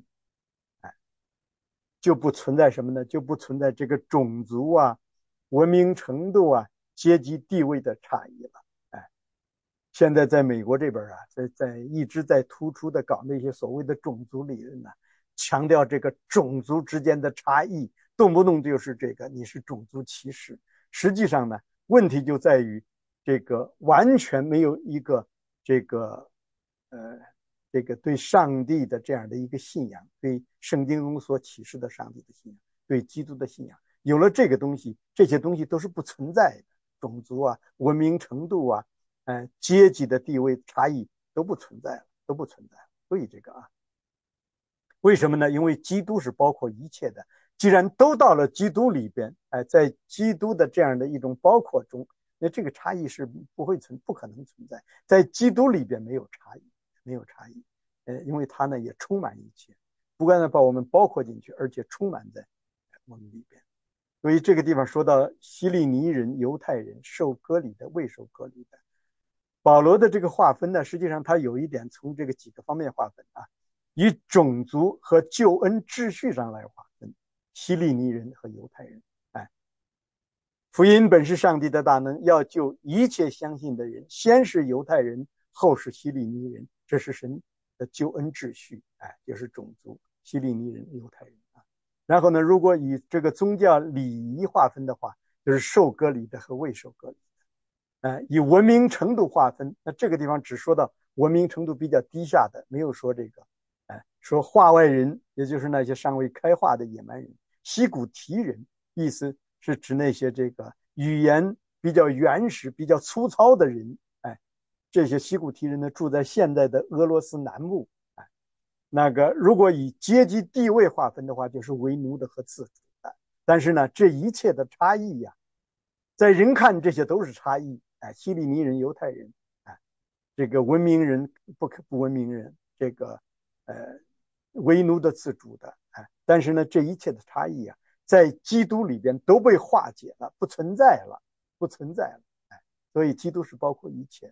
就不存在什么呢？就不存在这个种族啊、文明程度啊、阶级地位的差异了。现在在美国这边啊，一直在突出的搞那些所谓的种族理论呢，强调这个种族之间的差异，动不动就是这个你是种族歧视。实际上呢，问题就在于这个完全没有一个这个这个对上帝的这样的一个信仰，对圣经中所启示的上帝的信仰，对基督的信仰，有了这个东西，这些东西都是不存在的，种族啊、文明程度啊。阶级的地位差异都不存在了，都不存在了。所以这个啊，为什么呢？因为基督是包括一切的。既然都到了基督里边，在基督的这样的一种包括中，那这个差异是不可能存在。在基督里边没有差异，没有差异。因为他呢也充满一切，不光呢把我们包括进去，而且充满在我们里边。所以这个地方说到希利尼人、犹太人、受割礼的、未受割礼的。保罗的这个划分呢，实际上他有一点从这个几个方面划分啊，以种族和救恩秩序上来划分，希利尼人和犹太人。福音本是上帝的大能，要救一切相信的人，先是犹太人，后是希利尼人，这是神的救恩秩序。就是种族，希利尼人、犹太人啊。然后呢，如果以这个宗教礼仪划分的话，就是受割礼的和未受割礼。以文明程度划分，那这个地方只说到文明程度比较低下的，没有说这个，说化外人，也就是那些尚未开化的野蛮人，希古提人，意思是指那些这个语言比较原始、比较粗糙的人，这些希古提人呢住在现在的俄罗斯南部，那个如果以阶级地位划分的话，就是为奴的和自主的，但是呢，这一切的差异呀，在人看这些都是差异。希利尼人、犹太人，这个文明人、不文明人，这个为奴的、自主的，但是呢，这一切的差异啊，在基督里边都被化解了，不存在了，不存在了。所以基督是包括一切。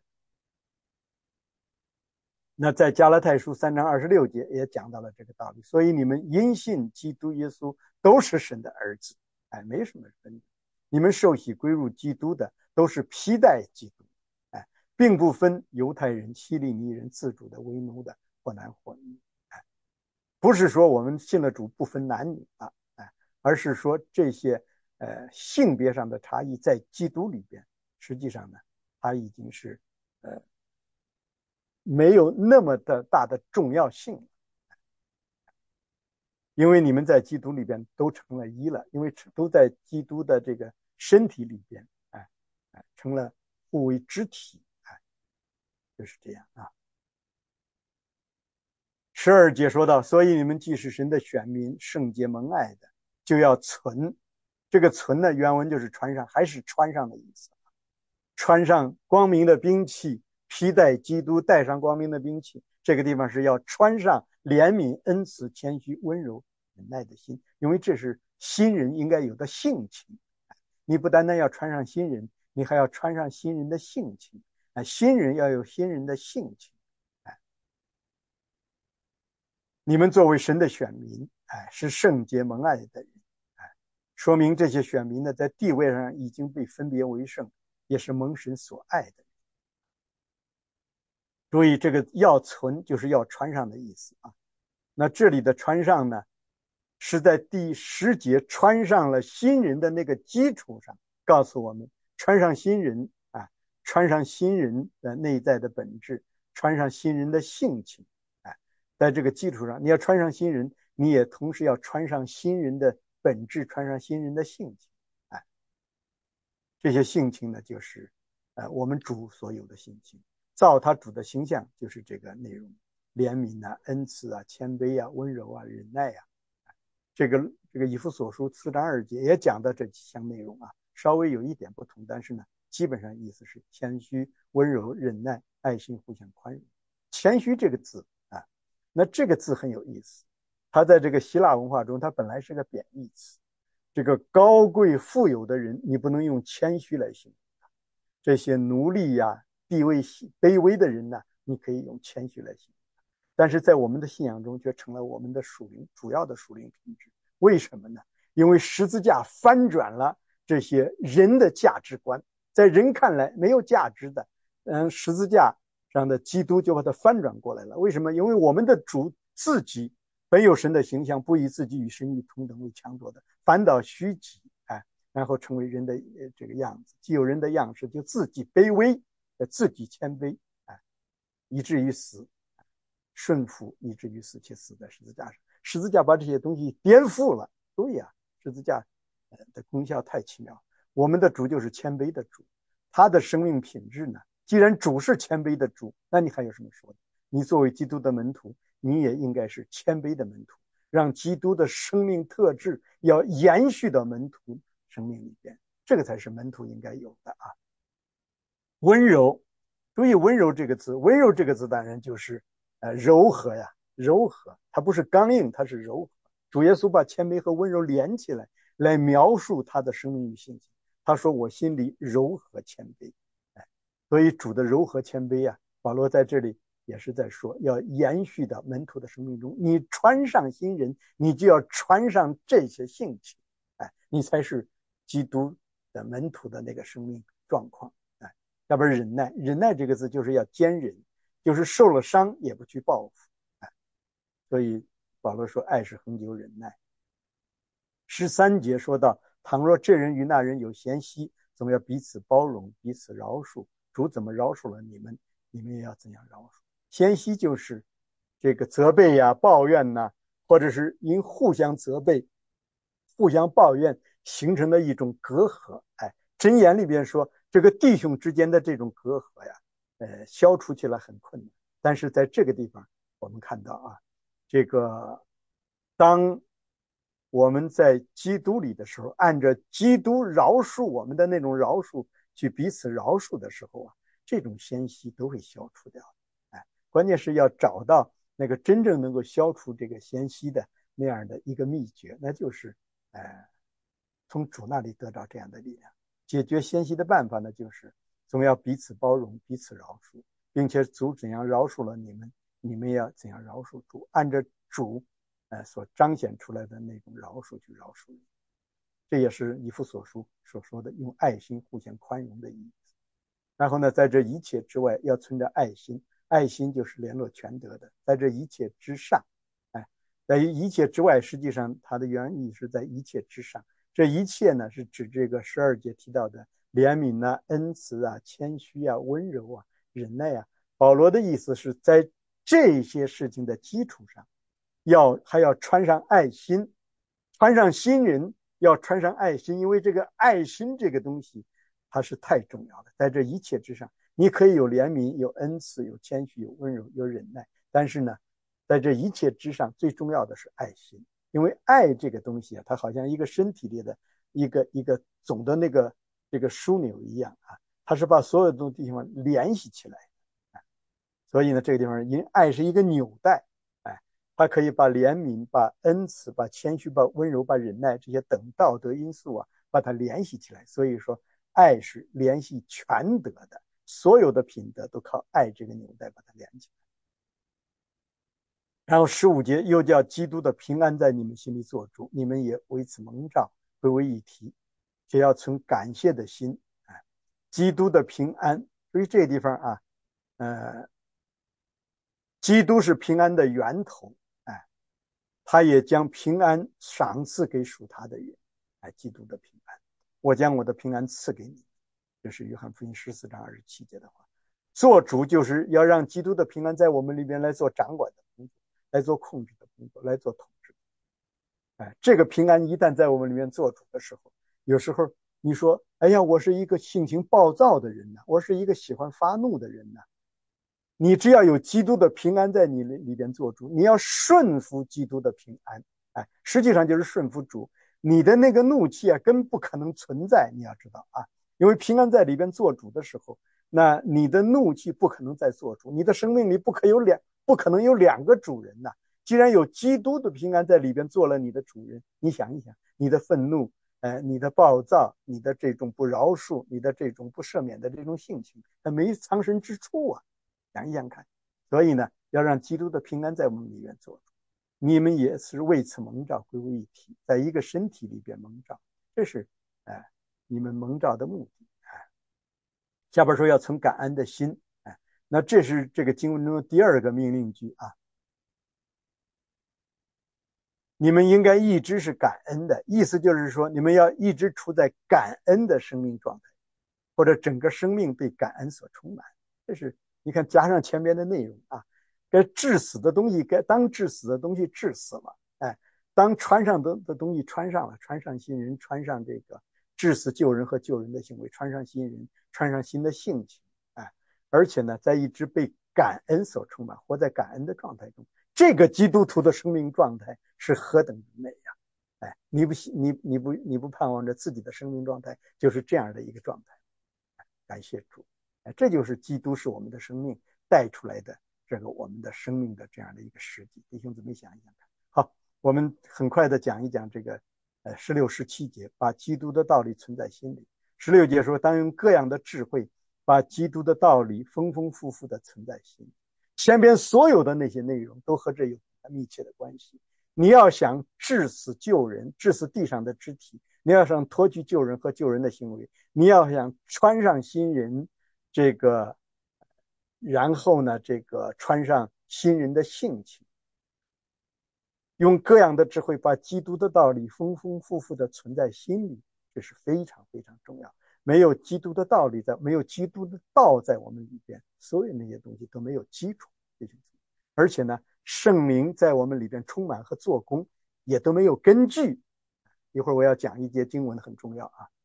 那在加拉太书3章26节也讲到了这个道理，所以你们因信基督耶稣都是神的儿子，没什么分别。你们受洗归入基督的都是披戴基督，并不分犹太人、希利尼人、自主的、为奴的，或男或女，不是说我们信了主不分男女了，而是说这些性别上的差异在基督里边，实际上呢，它已经是没有那么的大的重要性了，因为你们在基督里边都成了一了，因为都在基督的这个身体里边，成了互为肢体，就是这样啊。12节说到，所以你们既是神的选民，圣洁蒙爱的，就要存。这个存呢，原文就是穿上，还是穿上的意思。穿上光明的兵器，披戴基督，带上光明的兵器。这个地方是要穿上怜悯、恩慈、谦虚、温柔忍耐的心，因为这是新人应该有的性情。你不单单要穿上新人，你还要穿上新人的性情。新人要有新人的性情。你们作为神的选民，是圣洁蒙爱的人，说明这些选民呢，在地位上已经被分别为圣，也是蒙神所爱的人。所以这个要存就是要穿上的意思啊。那这里的穿上呢，是在第10节穿上了新人的那个基础上，告诉我们穿上新人啊，穿上新人的内在的本质，穿上新人的性情。在这个基础上，你要穿上新人，你也同时要穿上新人的本质，穿上新人的性情。这些性情呢，就是我们主所有的性情，造他主的形象就是这个内容：怜悯啊、恩慈啊、谦卑啊、温柔啊、忍耐啊。这个以弗所书4章2节也讲到这几项内容啊，稍微有一点不同，但是呢，基本上意思是谦虚、温柔、忍耐、爱心、互相宽容。谦虚这个字啊，那这个字很有意思，它在这个希腊文化中，它本来是个贬义词。这个高贵富有的人，你不能用谦虚来形容他；这些奴隶呀、地位卑微的人呢，你可以用谦虚来形容他。但是在我们的信仰中，却成了我们的主要的属灵品质。为什么呢？因为十字架翻转了这些人的价值观，在人看来没有价值的，十字架上的基督就把它翻转过来了。为什么？因为我们的主自己本有神的形象，不以自己与神与同等为强夺的，反倒虚己，然后成为人的这个样子，既有人的样式，就自己卑微，自己谦卑，以至于死，顺服以至于死，且死在十字架上。十字架把这些东西颠覆了。对呀，十字架的功效太奇妙。我们的主就是谦卑的主，他的生命品质呢？既然主是谦卑的主，那你还有什么说的？你作为基督的门徒，你也应该是谦卑的门徒，让基督的生命特质要延续到门徒生命里边，这个才是门徒应该有的啊。温柔，注意温柔这个字，温柔这个字当然就是柔和呀，柔和，它不是刚硬，它是柔和。主耶稣把谦卑和温柔连起来，来描述他的生命与性情。他说：“我心里柔和谦卑。”所以主的柔和谦卑啊，保罗在这里也是在说，要延续到门徒的生命中。你穿上新人，你就要穿上这些性情，你才是基督的门徒的那个生命状况。要不然忍耐，忍耐这个字就是要坚忍，就是受了伤也不去报复。所以保罗说，爱是恒久忍耐。13节说到，倘若这人与那人有嫌隙，总要彼此包容，彼此饶恕。主怎么饶恕了你们，你们也要怎样饶恕。嫌隙就是这个责备呀、抱怨呐，或者是因互相责备、互相抱怨形成的一种隔阂。箴言里边说，这个弟兄之间的这种隔阂呀，消除起来很困难。但是在这个地方，我们看到啊，这个当我们在基督里的时候，按照基督饶恕我们的那种饶恕去彼此饶恕的时候啊，这种嫌隙都会消除掉。关键是要找到那个真正能够消除这个嫌隙的那样的一个秘诀，那就是从主那里得到这样的力量。解决嫌隙的办法呢，就是总要彼此包容，彼此饶恕，并且主怎样饶恕了你们，你们也要怎样饶恕主，按照主所彰显出来的那种饶恕去饶恕你。这也是以弗所书所说的用爱心互相宽容的意思。然后呢，在这一切之外要存着爱心，爱心就是联络全德的，在这一切之上，在一切之外，实际上它的原意是在一切之上。这一切呢，是指这个12节提到的怜悯啊、恩慈啊、谦虚啊、温柔啊、忍耐啊。保罗的意思是在这些事情的基础上，还要穿上爱心，穿上新人要穿上爱心，因为这个爱心这个东西它是太重要的。在这一切之上，你可以有怜悯、有恩慈、有谦虚、有温柔、有忍耐，但是呢，在这一切之上，最重要的是爱心。因为爱这个东西啊，它好像一个身体里的一个总的这个枢纽一样啊，它是把所有的地方联系起来的。所以呢，这个地方因爱是一个纽带， 他可以把怜悯、把恩慈、把谦虚、把温柔、把忍耐这些等道德因素啊，把它联系起来。所以说，爱是联系全德的，所有的品德都靠爱这个纽带把它连起来。然后15节又叫基督的平安在你们心里做主，你们也为此蒙召，归为一体，且要存感谢的心。基督的平安，所以这个地方啊，基督是平安的源头，他也将平安赏赐给属他的人。基督的平安，我将我的平安赐给你，这是约翰福音14章27节的话。做主就是要让基督的平安在我们里边来做掌管的工作，来做控制的工作，来做统治。这个平安一旦在我们里面做主的时候，有时候你说，哎呀，我是一个性情暴躁的人呢，我是一个喜欢发怒的人呢。你只要有基督的平安在你里边做主，你要顺服基督的平安，实际上就是顺服主。你的那个怒气啊，根本不可能存在，你要知道啊，因为平安在里边做主的时候，那你的怒气不可能再做主，你的生命里不可能有两个主人呐。既然有基督的平安在里边做了你的主人，你想一想，你的愤怒，你的暴躁，你的这种不饶恕，你的这种不赦免的这种性情，它没藏身之处啊。想一想看，所以呢，要让基督的平安在我们里面做主。你们也是为此蒙召，归为一体，在一个身体里边蒙召，这是你们蒙召的目的。下边说要存感恩的心，那这是这个经文中的第二个命令句啊。你们应该一直是感恩的，意思就是说，你们要一直处在感恩的生命状态，或者整个生命被感恩所充满。这是你看加上前面的内容啊，该致死的东西该当致死的东西致死了，当穿上的东西穿上了，穿上新人，穿上这个致死救人和救人的行为，穿上新人，穿上新的性情，而且呢，在一直被感恩所充满，活在感恩的状态中，这个基督徒的生命状态是何等的美呀！你不盼望着自己的生命状态就是这样的一个状态？感谢主，这就是基督是我们的生命带出来的这个我们的生命的这样的一个实际。弟兄姊妹想一想看。好，我们很快的讲一讲这个16、17节，把基督的道理存在心里。16节说，当用各样的智慧，把基督的道理丰丰富富的存在心里。前边所有的那些内容都和这有密切的关系。你要想致死救人，致死地上的肢体，你要想脱去救人和救人的行为，你要想穿上新人，这个，然后呢，这个穿上新人的性情，用各样的智慧把基督的道理丰丰富富的存在心里，这是非常非常重要。没有基督的道理没有基督的道在我们里边，所有那些东西都没有基础。而且呢，圣灵在我们里边充满和做工，也都没有根据。一会儿我要讲一节经文很重要啊。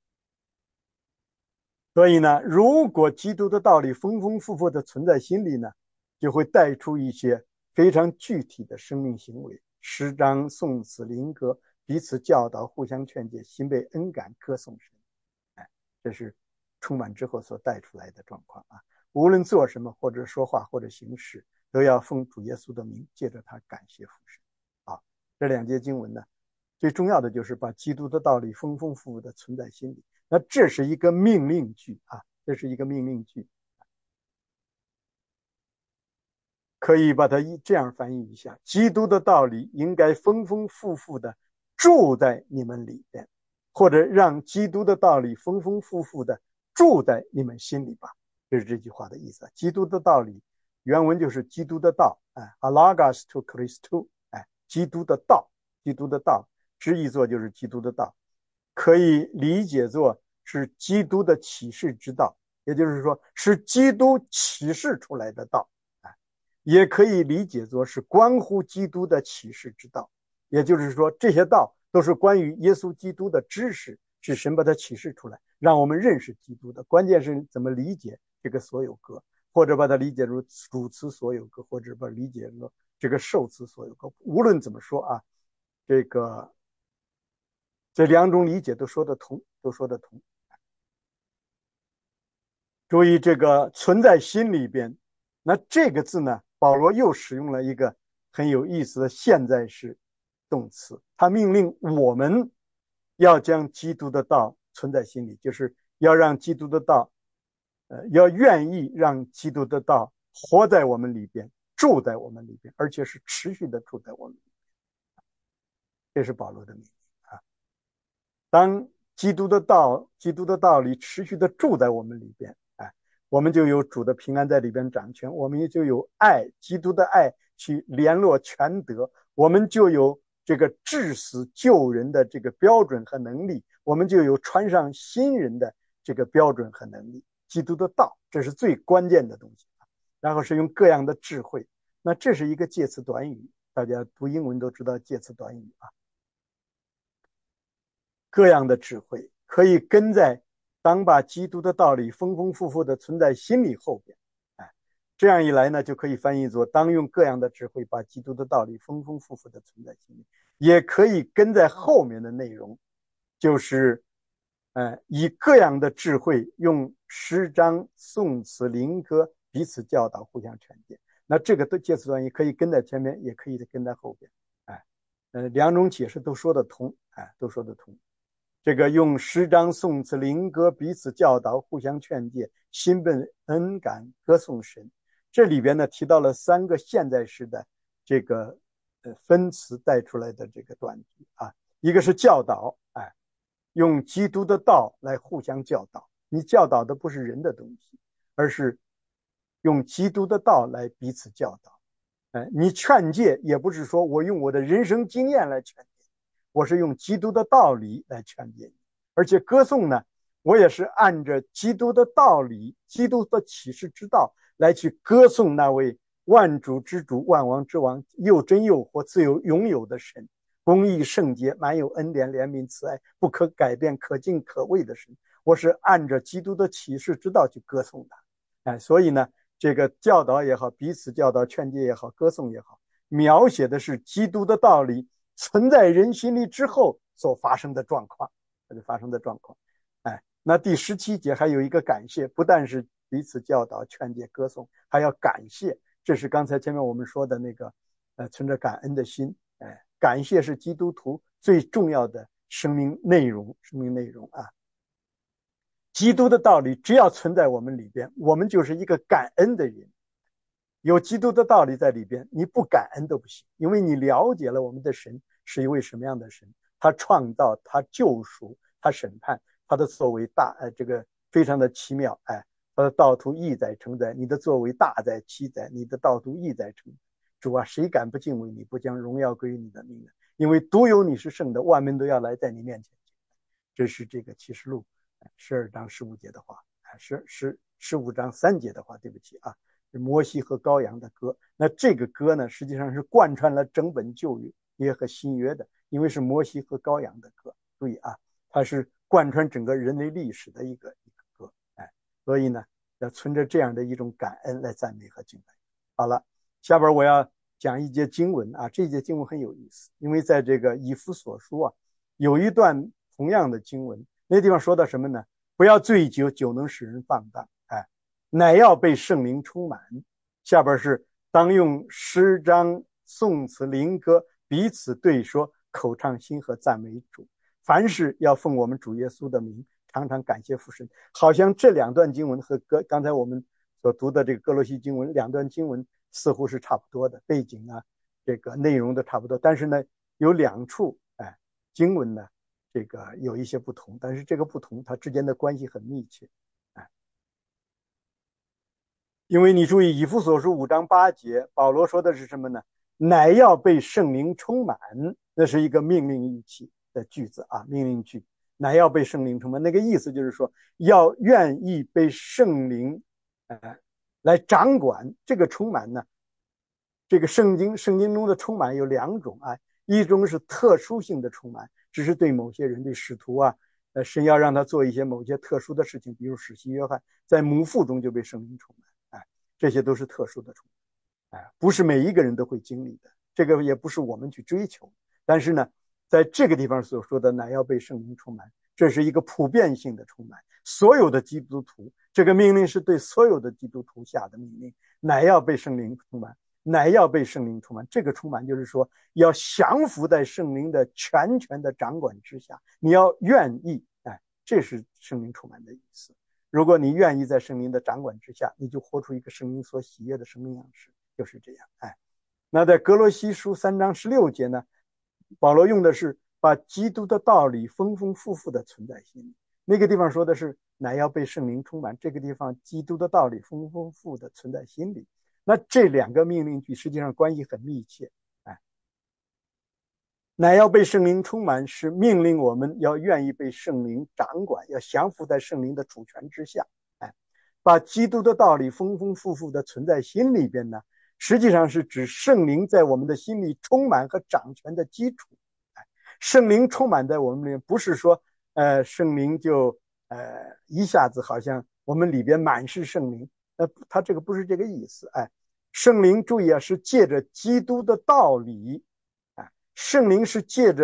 所以呢，如果基督的道理丰丰富富的存在心里呢，就会带出一些非常具体的生命行为，诗章、颂词、灵歌，彼此教导，互相劝诫，心被恩感，歌颂神。这是充满之后所带出来的状况啊。无论做什么，或者说话，或者行事，都要奉主耶稣的名，借着他感谢父神。这两节经文呢，最重要的就是把基督的道理丰丰富富的存在心里。那这是一个命令句啊，这是一个命令句，可以把它这样翻译一下：基督的道理应该丰丰富富的住在你们里边，或者让基督的道理丰丰富富的住在你们心里吧。这是这句话的意思。基督的道理原文就是基督的道，alagos to Christou，基督的道，基督的道，直译作就是基督的道，可以理解作是基督的启示之道，也就是说是基督启示出来的道，也可以理解作是关乎基督的启示之道，也就是说这些道都是关于耶稣基督的知识，是神把它启示出来，让我们认识基督的。关键是怎么理解这个所有格，或者把它理解成主词所有格，或者把它理解成这个受词所有格。无论怎么说啊，这两种理解都说得通，都说得通。注意这个存在心里边，那这个字呢，保罗又使用了一个很有意思的现在式动词，它命令我们要将基督的道存在心里，就是要让基督的道，要愿意让基督的道活在我们里边，住在我们里边，而且是持续的住在我们里边。这是保罗的命令啊。当基督的道理持续的住在我们里边，我们就有主的平安在里边掌权，我们也就有爱，基督的爱去联络全德，我们就有这个治死救人的这个标准和能力，我们就有传上新人的这个标准和能力。基督的道，这是最关键的东西。然后是用各样的智慧，那这是一个介词短语，大家读英文都知道介词短语啊。各样的智慧可以跟在当把基督的道理丰丰富富的存在心里后边，这样一来呢，就可以翻译作当用各样的智慧把基督的道理丰丰富富的存在心里，也可以跟在后面的内容，就是以各样的智慧用诗章、颂词、灵歌彼此教导，互相劝诫。那这个介词短语可以跟在前面，也可以跟在后边，两种解释都说得通，都说得通。这个用诗章、颂词、灵歌彼此教导，互相劝诫，心本恩感，歌颂神。这里边呢提到了3个现在式的这个分词带出来的这个短句啊，一个是教导，用基督的道来互相教导，你教导的不是人的东西，而是用基督的道来彼此教导。你劝诫也不是说我用我的人生经验来劝诫，我是用基督的道理来劝诫你。而且歌颂呢，我也是按着基督的道理，基督的启示之道来去歌颂那位万主之主、万王之王，又真又活、自有永有的神，公义圣洁，满有恩典、怜悯、慈爱，不可改变、可敬可畏的神。我是按着基督的启示之道去歌颂他。所以呢，这个教导也好，彼此教导、劝诫也好，歌颂也好，描写的是基督的道理存在人心里之后所发生的状况，那第17节还有一个感谢，不但是彼此教导、劝诫、歌颂，还要感谢。这是刚才前面我们说的那个存着感恩的心。感谢是基督徒最重要的生命内容啊。基督的道理只要存在我们里边，我们就是一个感恩的人。有基督的道理在里边，你不感恩都不行，因为你了解了我们的神是一位什么样的神，他创造，他救赎，他审判，他的作为这个非常的奇妙。他的道途义在成在，你的作为大在奇在，你的道途义在成。主啊，谁敢不敬畏你，不将荣耀归于你的名呢？因为独有你是圣的，万民都要来在你面前。这是这个启示录12章15节的话，15章3节的话，对不起啊，是摩西和羔羊的歌。那这个歌呢，实际上是贯穿了整本旧约和新约的，因为是摩西和羔羊的歌。注意啊，它是贯穿整个人类历史的一个歌。所以呢，要存着这样的一种感恩来赞美和敬拜。好了，下边我要讲一节经文啊，这节经文很有意思，因为在这个以弗所书啊，有一段同样的经文，那地方说到什么呢？不要醉酒，酒能使人放荡，乃要被圣灵充满。下边是当用诗章、颂词、灵歌彼此对说，口唱心和赞美主。凡事要奉我们主耶稣的名，常常感谢父神。好像这2段经文和刚才我们所读的这个哥罗西经文2段经文似乎是差不多的，背景啊，这个内容都差不多，但是呢，有2处经文呢，这个有一些不同，但是这个不同它之间的关系很密切。因为你注意以弗所书5章8节，保罗说的是什么呢？乃要被圣灵充满，那是一个命令语气的句子啊，命令句，乃要被圣灵充满，那个意思就是说要愿意被圣灵来掌管。这个充满呢，这个圣经中的充满有2种啊，一种是特殊性的充满，只是对某些人，对使徒啊，神要让他做一些某些特殊的事情，比如使徒约翰在母腹中就被圣灵充满。这些都是特殊的充满，不是每一个人都会经历的，这个也不是我们去追求。但是呢，在这个地方所说的乃要被圣灵充满，这是一个普遍性的充满，所有的基督徒，这个命令是对所有的基督徒下的命令，乃要被圣灵充满。 乃要被圣灵充满。这个充满就是说要降服在圣灵的全权的掌管之下，你要愿意，这是圣灵充满的意思。如果你愿意在圣灵的掌管之下，你就活出一个圣灵所喜悦的生命样式，就是这样。那在哥罗西书3章16节呢，保罗用的是把基督的道理丰丰富富的存在心里。那个地方说的是乃要被圣灵充满，这个地方基督的道理丰丰富富的存在心里。那这两个命令句实际上关系很密切。乃要被圣灵充满是命令我们要愿意被圣灵掌管，要降服在圣灵的主权之下。把基督的道理丰丰富富的存在心里边呢，实际上是指圣灵在我们的心里充满和掌权的基础。圣灵充满在我们里面，不是说圣灵就一下子好像我们里边满是圣灵，他这个不是这个意思。圣灵注意是借着基督的道理，圣灵是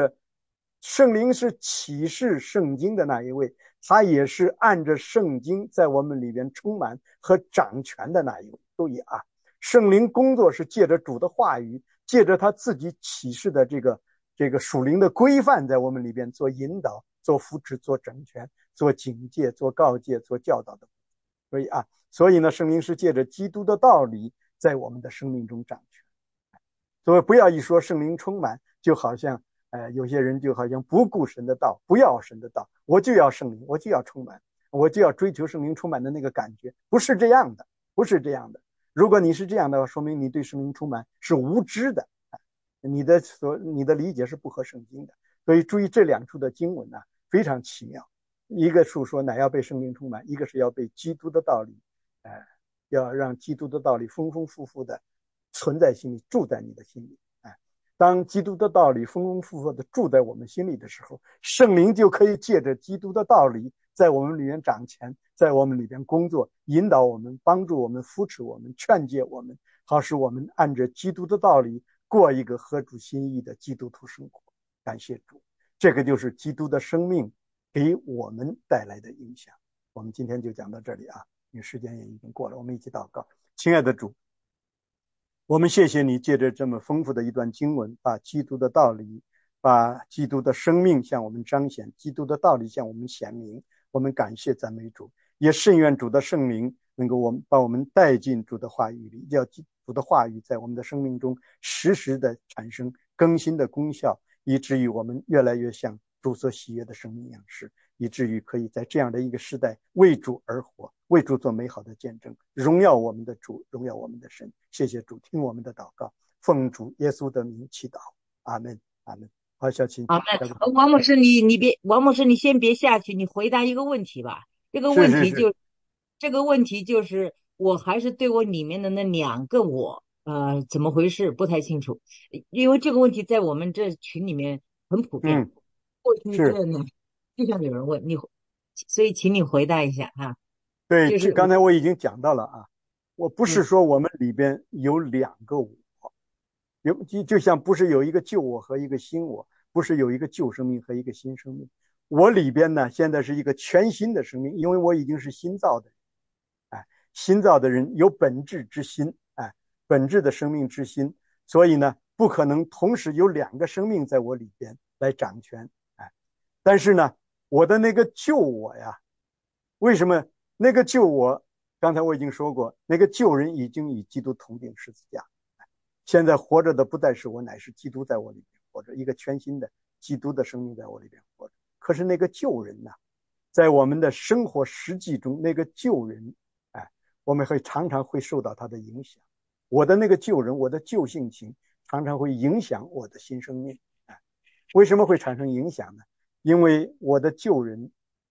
启示圣经的那一位，他也是按着圣经在我们里边充满和掌权的那一位。注意圣灵工作是借着主的话语，借着他自己启示的这个属灵的规范，在我们里边做引导、做扶持、做整全、做警戒、做告诫、做教导的。所以呢，圣灵是借着基督的道理在我们的生命中掌权。所以不要一说圣灵充满，就好像有些人就好像不顾神的道，不要神的道，我就要圣灵，我就要充满，我就要追求圣灵充满的那个感觉，不是这样的，不是这样的。如果你是这样的话，说明你对圣灵充满是无知的，你的理解是不合圣经的。所以注意这两处的经文呢，非常奇妙。一个是说乃要被圣灵充满，一个是要被基督的道理，要让基督的道理丰丰富富的存在心里，住在你的心里。当基督的道理丰丰富富的住在我们心里的时候，圣灵就可以借着基督的道理在我们里面掌权，在我们里边工作，引导我们，帮助我们，扶持我们，劝诫我们，好使我们按着基督的道理过一个合主心意的基督徒生活。感谢主，这个就是基督的生命给我们带来的影响。我们今天就讲到这里因为时间也已经过了，我们一起祷告。亲爱的主，我们谢谢你借着这么丰富的一段经文，把基督的道理，把基督的生命向我们彰显，基督的道理向我们显明。我们感谢赞美主，也甚愿主的圣灵能够把我们带进主的话语里，要主的话语在我们的生命中时时的产生更新的功效，以至于我们越来越像主所喜悦的生命样式，以至于可以在这样的一个时代为主而活，为主做美好的见证，荣耀我们的主，荣耀我们的神。谢谢主，听我们的祷告，奉主耶稣的名祈祷，阿门，阿门。好，小琴。 好，那王牧师，王牧师，你先别下去，你回答一个问题吧。这个是是是。 问题就，这个问题就是，我还是对我里面的那两个我，怎么回事不太清楚，因为这个问题在我们这群里面很普遍。 嗯。 过去是。 这呢，经常有人问你，所以请你回答一下对， 就是我， 这刚才我已经讲到了我不是嗯说我们里边有两个我，就像不是有一个旧我和一个新我，不是有一个旧生命和一个新生命。我里边呢，现在是一个全新的生命，因为我已经是新造的人。新造的人有本质之心，本质的生命之心，所以呢，不可能同时有两个生命在我里边来掌权。但是呢，我的那个旧我呀，为什么那个旧我？刚才我已经说过，那个旧人已经与基督同定十字架，现在活着的不再是我，乃是基督在我里面活着，一个全新的基督的生命在我里边活着。可是那个旧人呢，在我们的生活实际中，那个旧人，我们常常会受到他的影响。我的那个旧人，我的旧性情，常常会影响我的新生命。为什么会产生影响呢？因为我的旧人，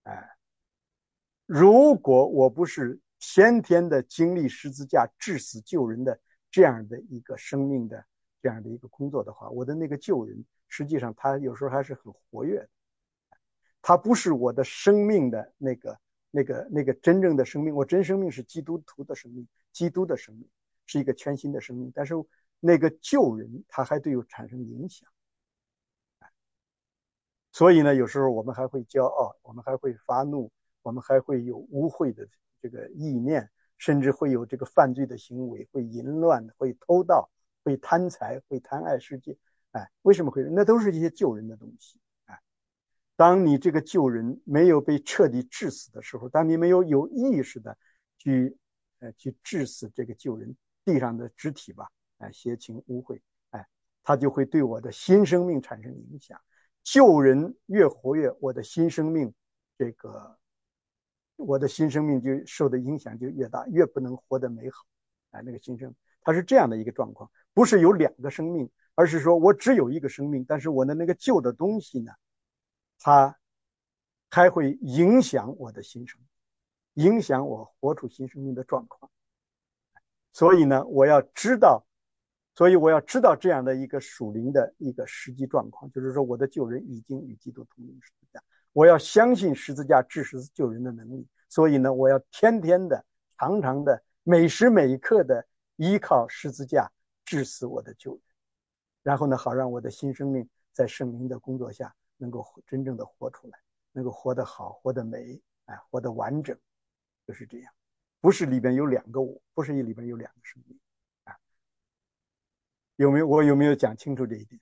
如果我不是天天的经历十字架致死救人的这样的一个生命的这样的一个工作的话，我的那个旧人实际上他有时候还是很活跃的，他不是我的生命的那个真正的生命。我真生命是基督徒的生命，基督的生命是一个全新的生命，但是那个旧人他还对我产生影响。所以呢，有时候我们还会骄傲，我们还会发怒，我们还会有污秽的这个意念，甚至会有这个犯罪的行为，会淫乱，会偷盗， 会贪财，会贪爱世界。哎，为什么会？那都是一些救人的东西。哎，当你这个救人没有被彻底致死的时候，当你没有意识的去去致死这个救人地上的肢体吧，哎，邪情污秽，哎，它就会对我的新生命产生影响。救人越活跃，我的新生命这个我的新生命就受的影响就越大，越不能活得美好。哎，那个新生，它是这样的一个状况，不是有两个生命，而是说我只有一个生命，但是我的那个旧的东西呢，它还会影响我的新生命，影响我活出新生命的状况。所以呢，我要知道这样的一个属灵的一个实际状况，就是说我的救人已经与基督同定十字架，我要相信十字架治死救人的能力。所以呢，我要天天的、常常的、每时每刻的依靠十字架治死我的救人，然后呢，好让我的新生命在圣灵的工作下能够真正的活出来，能够活得好、活得美，哎，活得完整，就是这样。不是里边有两个我，不是里边有两个生命。啊，有没有讲清楚这一点？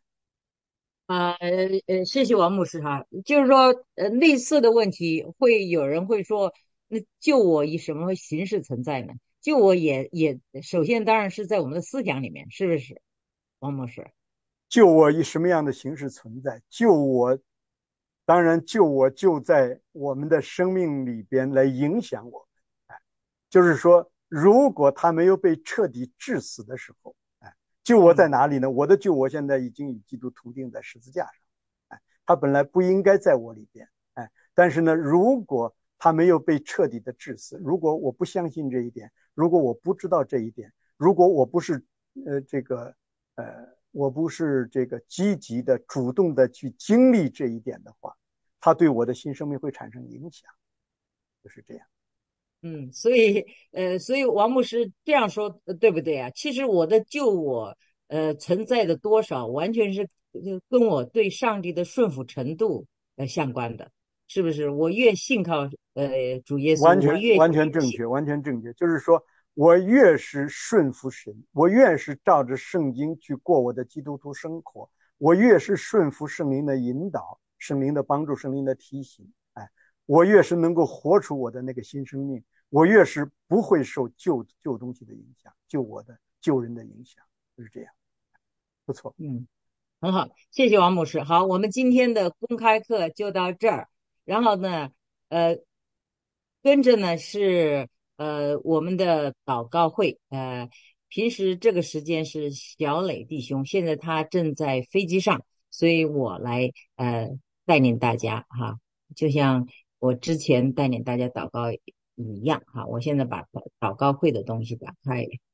谢谢王牧师哈，就是说，类似的问题会有人会说，那救我以什么形式存在呢？救我也首先当然是在我们的思想里面，是不是，王牧师？ 救我以什么样的形式存在？救我，当然救我就在我们的生命里边来影响我们。哎，就是说，如果他没有被彻底致死的时候，哎，救我在嗯哪里呢？我的救我现在已经与基督同定在十字架上。哎，他本来不应该在我里边。哎，但是呢，如果他没有被彻底的致死，如果我不相信这一点，如果我不知道这一点，如果我不是这个我不是这个积极的、主动的去经历这一点的话，它对我的新生命会产生影响，就是这样。 嗯，所以王牧师这样说，对不对啊？其实我的救我，存在的多少，完全是跟我对上帝的顺服程度相关的，是不是？我越信靠主耶稣，我越完全正信。 确，完全正确。就是说我越是顺服神，我越是照着圣经去过我的基督徒生活，我越是顺服圣灵的引导、圣灵的帮助、圣灵的提醒，哎，我越是能够活出我的那个新生命，我越是不会受旧东西的影响，救人的影响，就是这样。不错。 嗯。很好，谢谢王牧师。好，我们今天的公开课就到这儿。然后呢，呃，跟着呢是我们的祷告会。平时这个时间是小磊弟兄，现在他正在飞机上，所以我来带领大家哈，就像我之前带领大家祷告一样哈。我现在把祷告会的东西打开。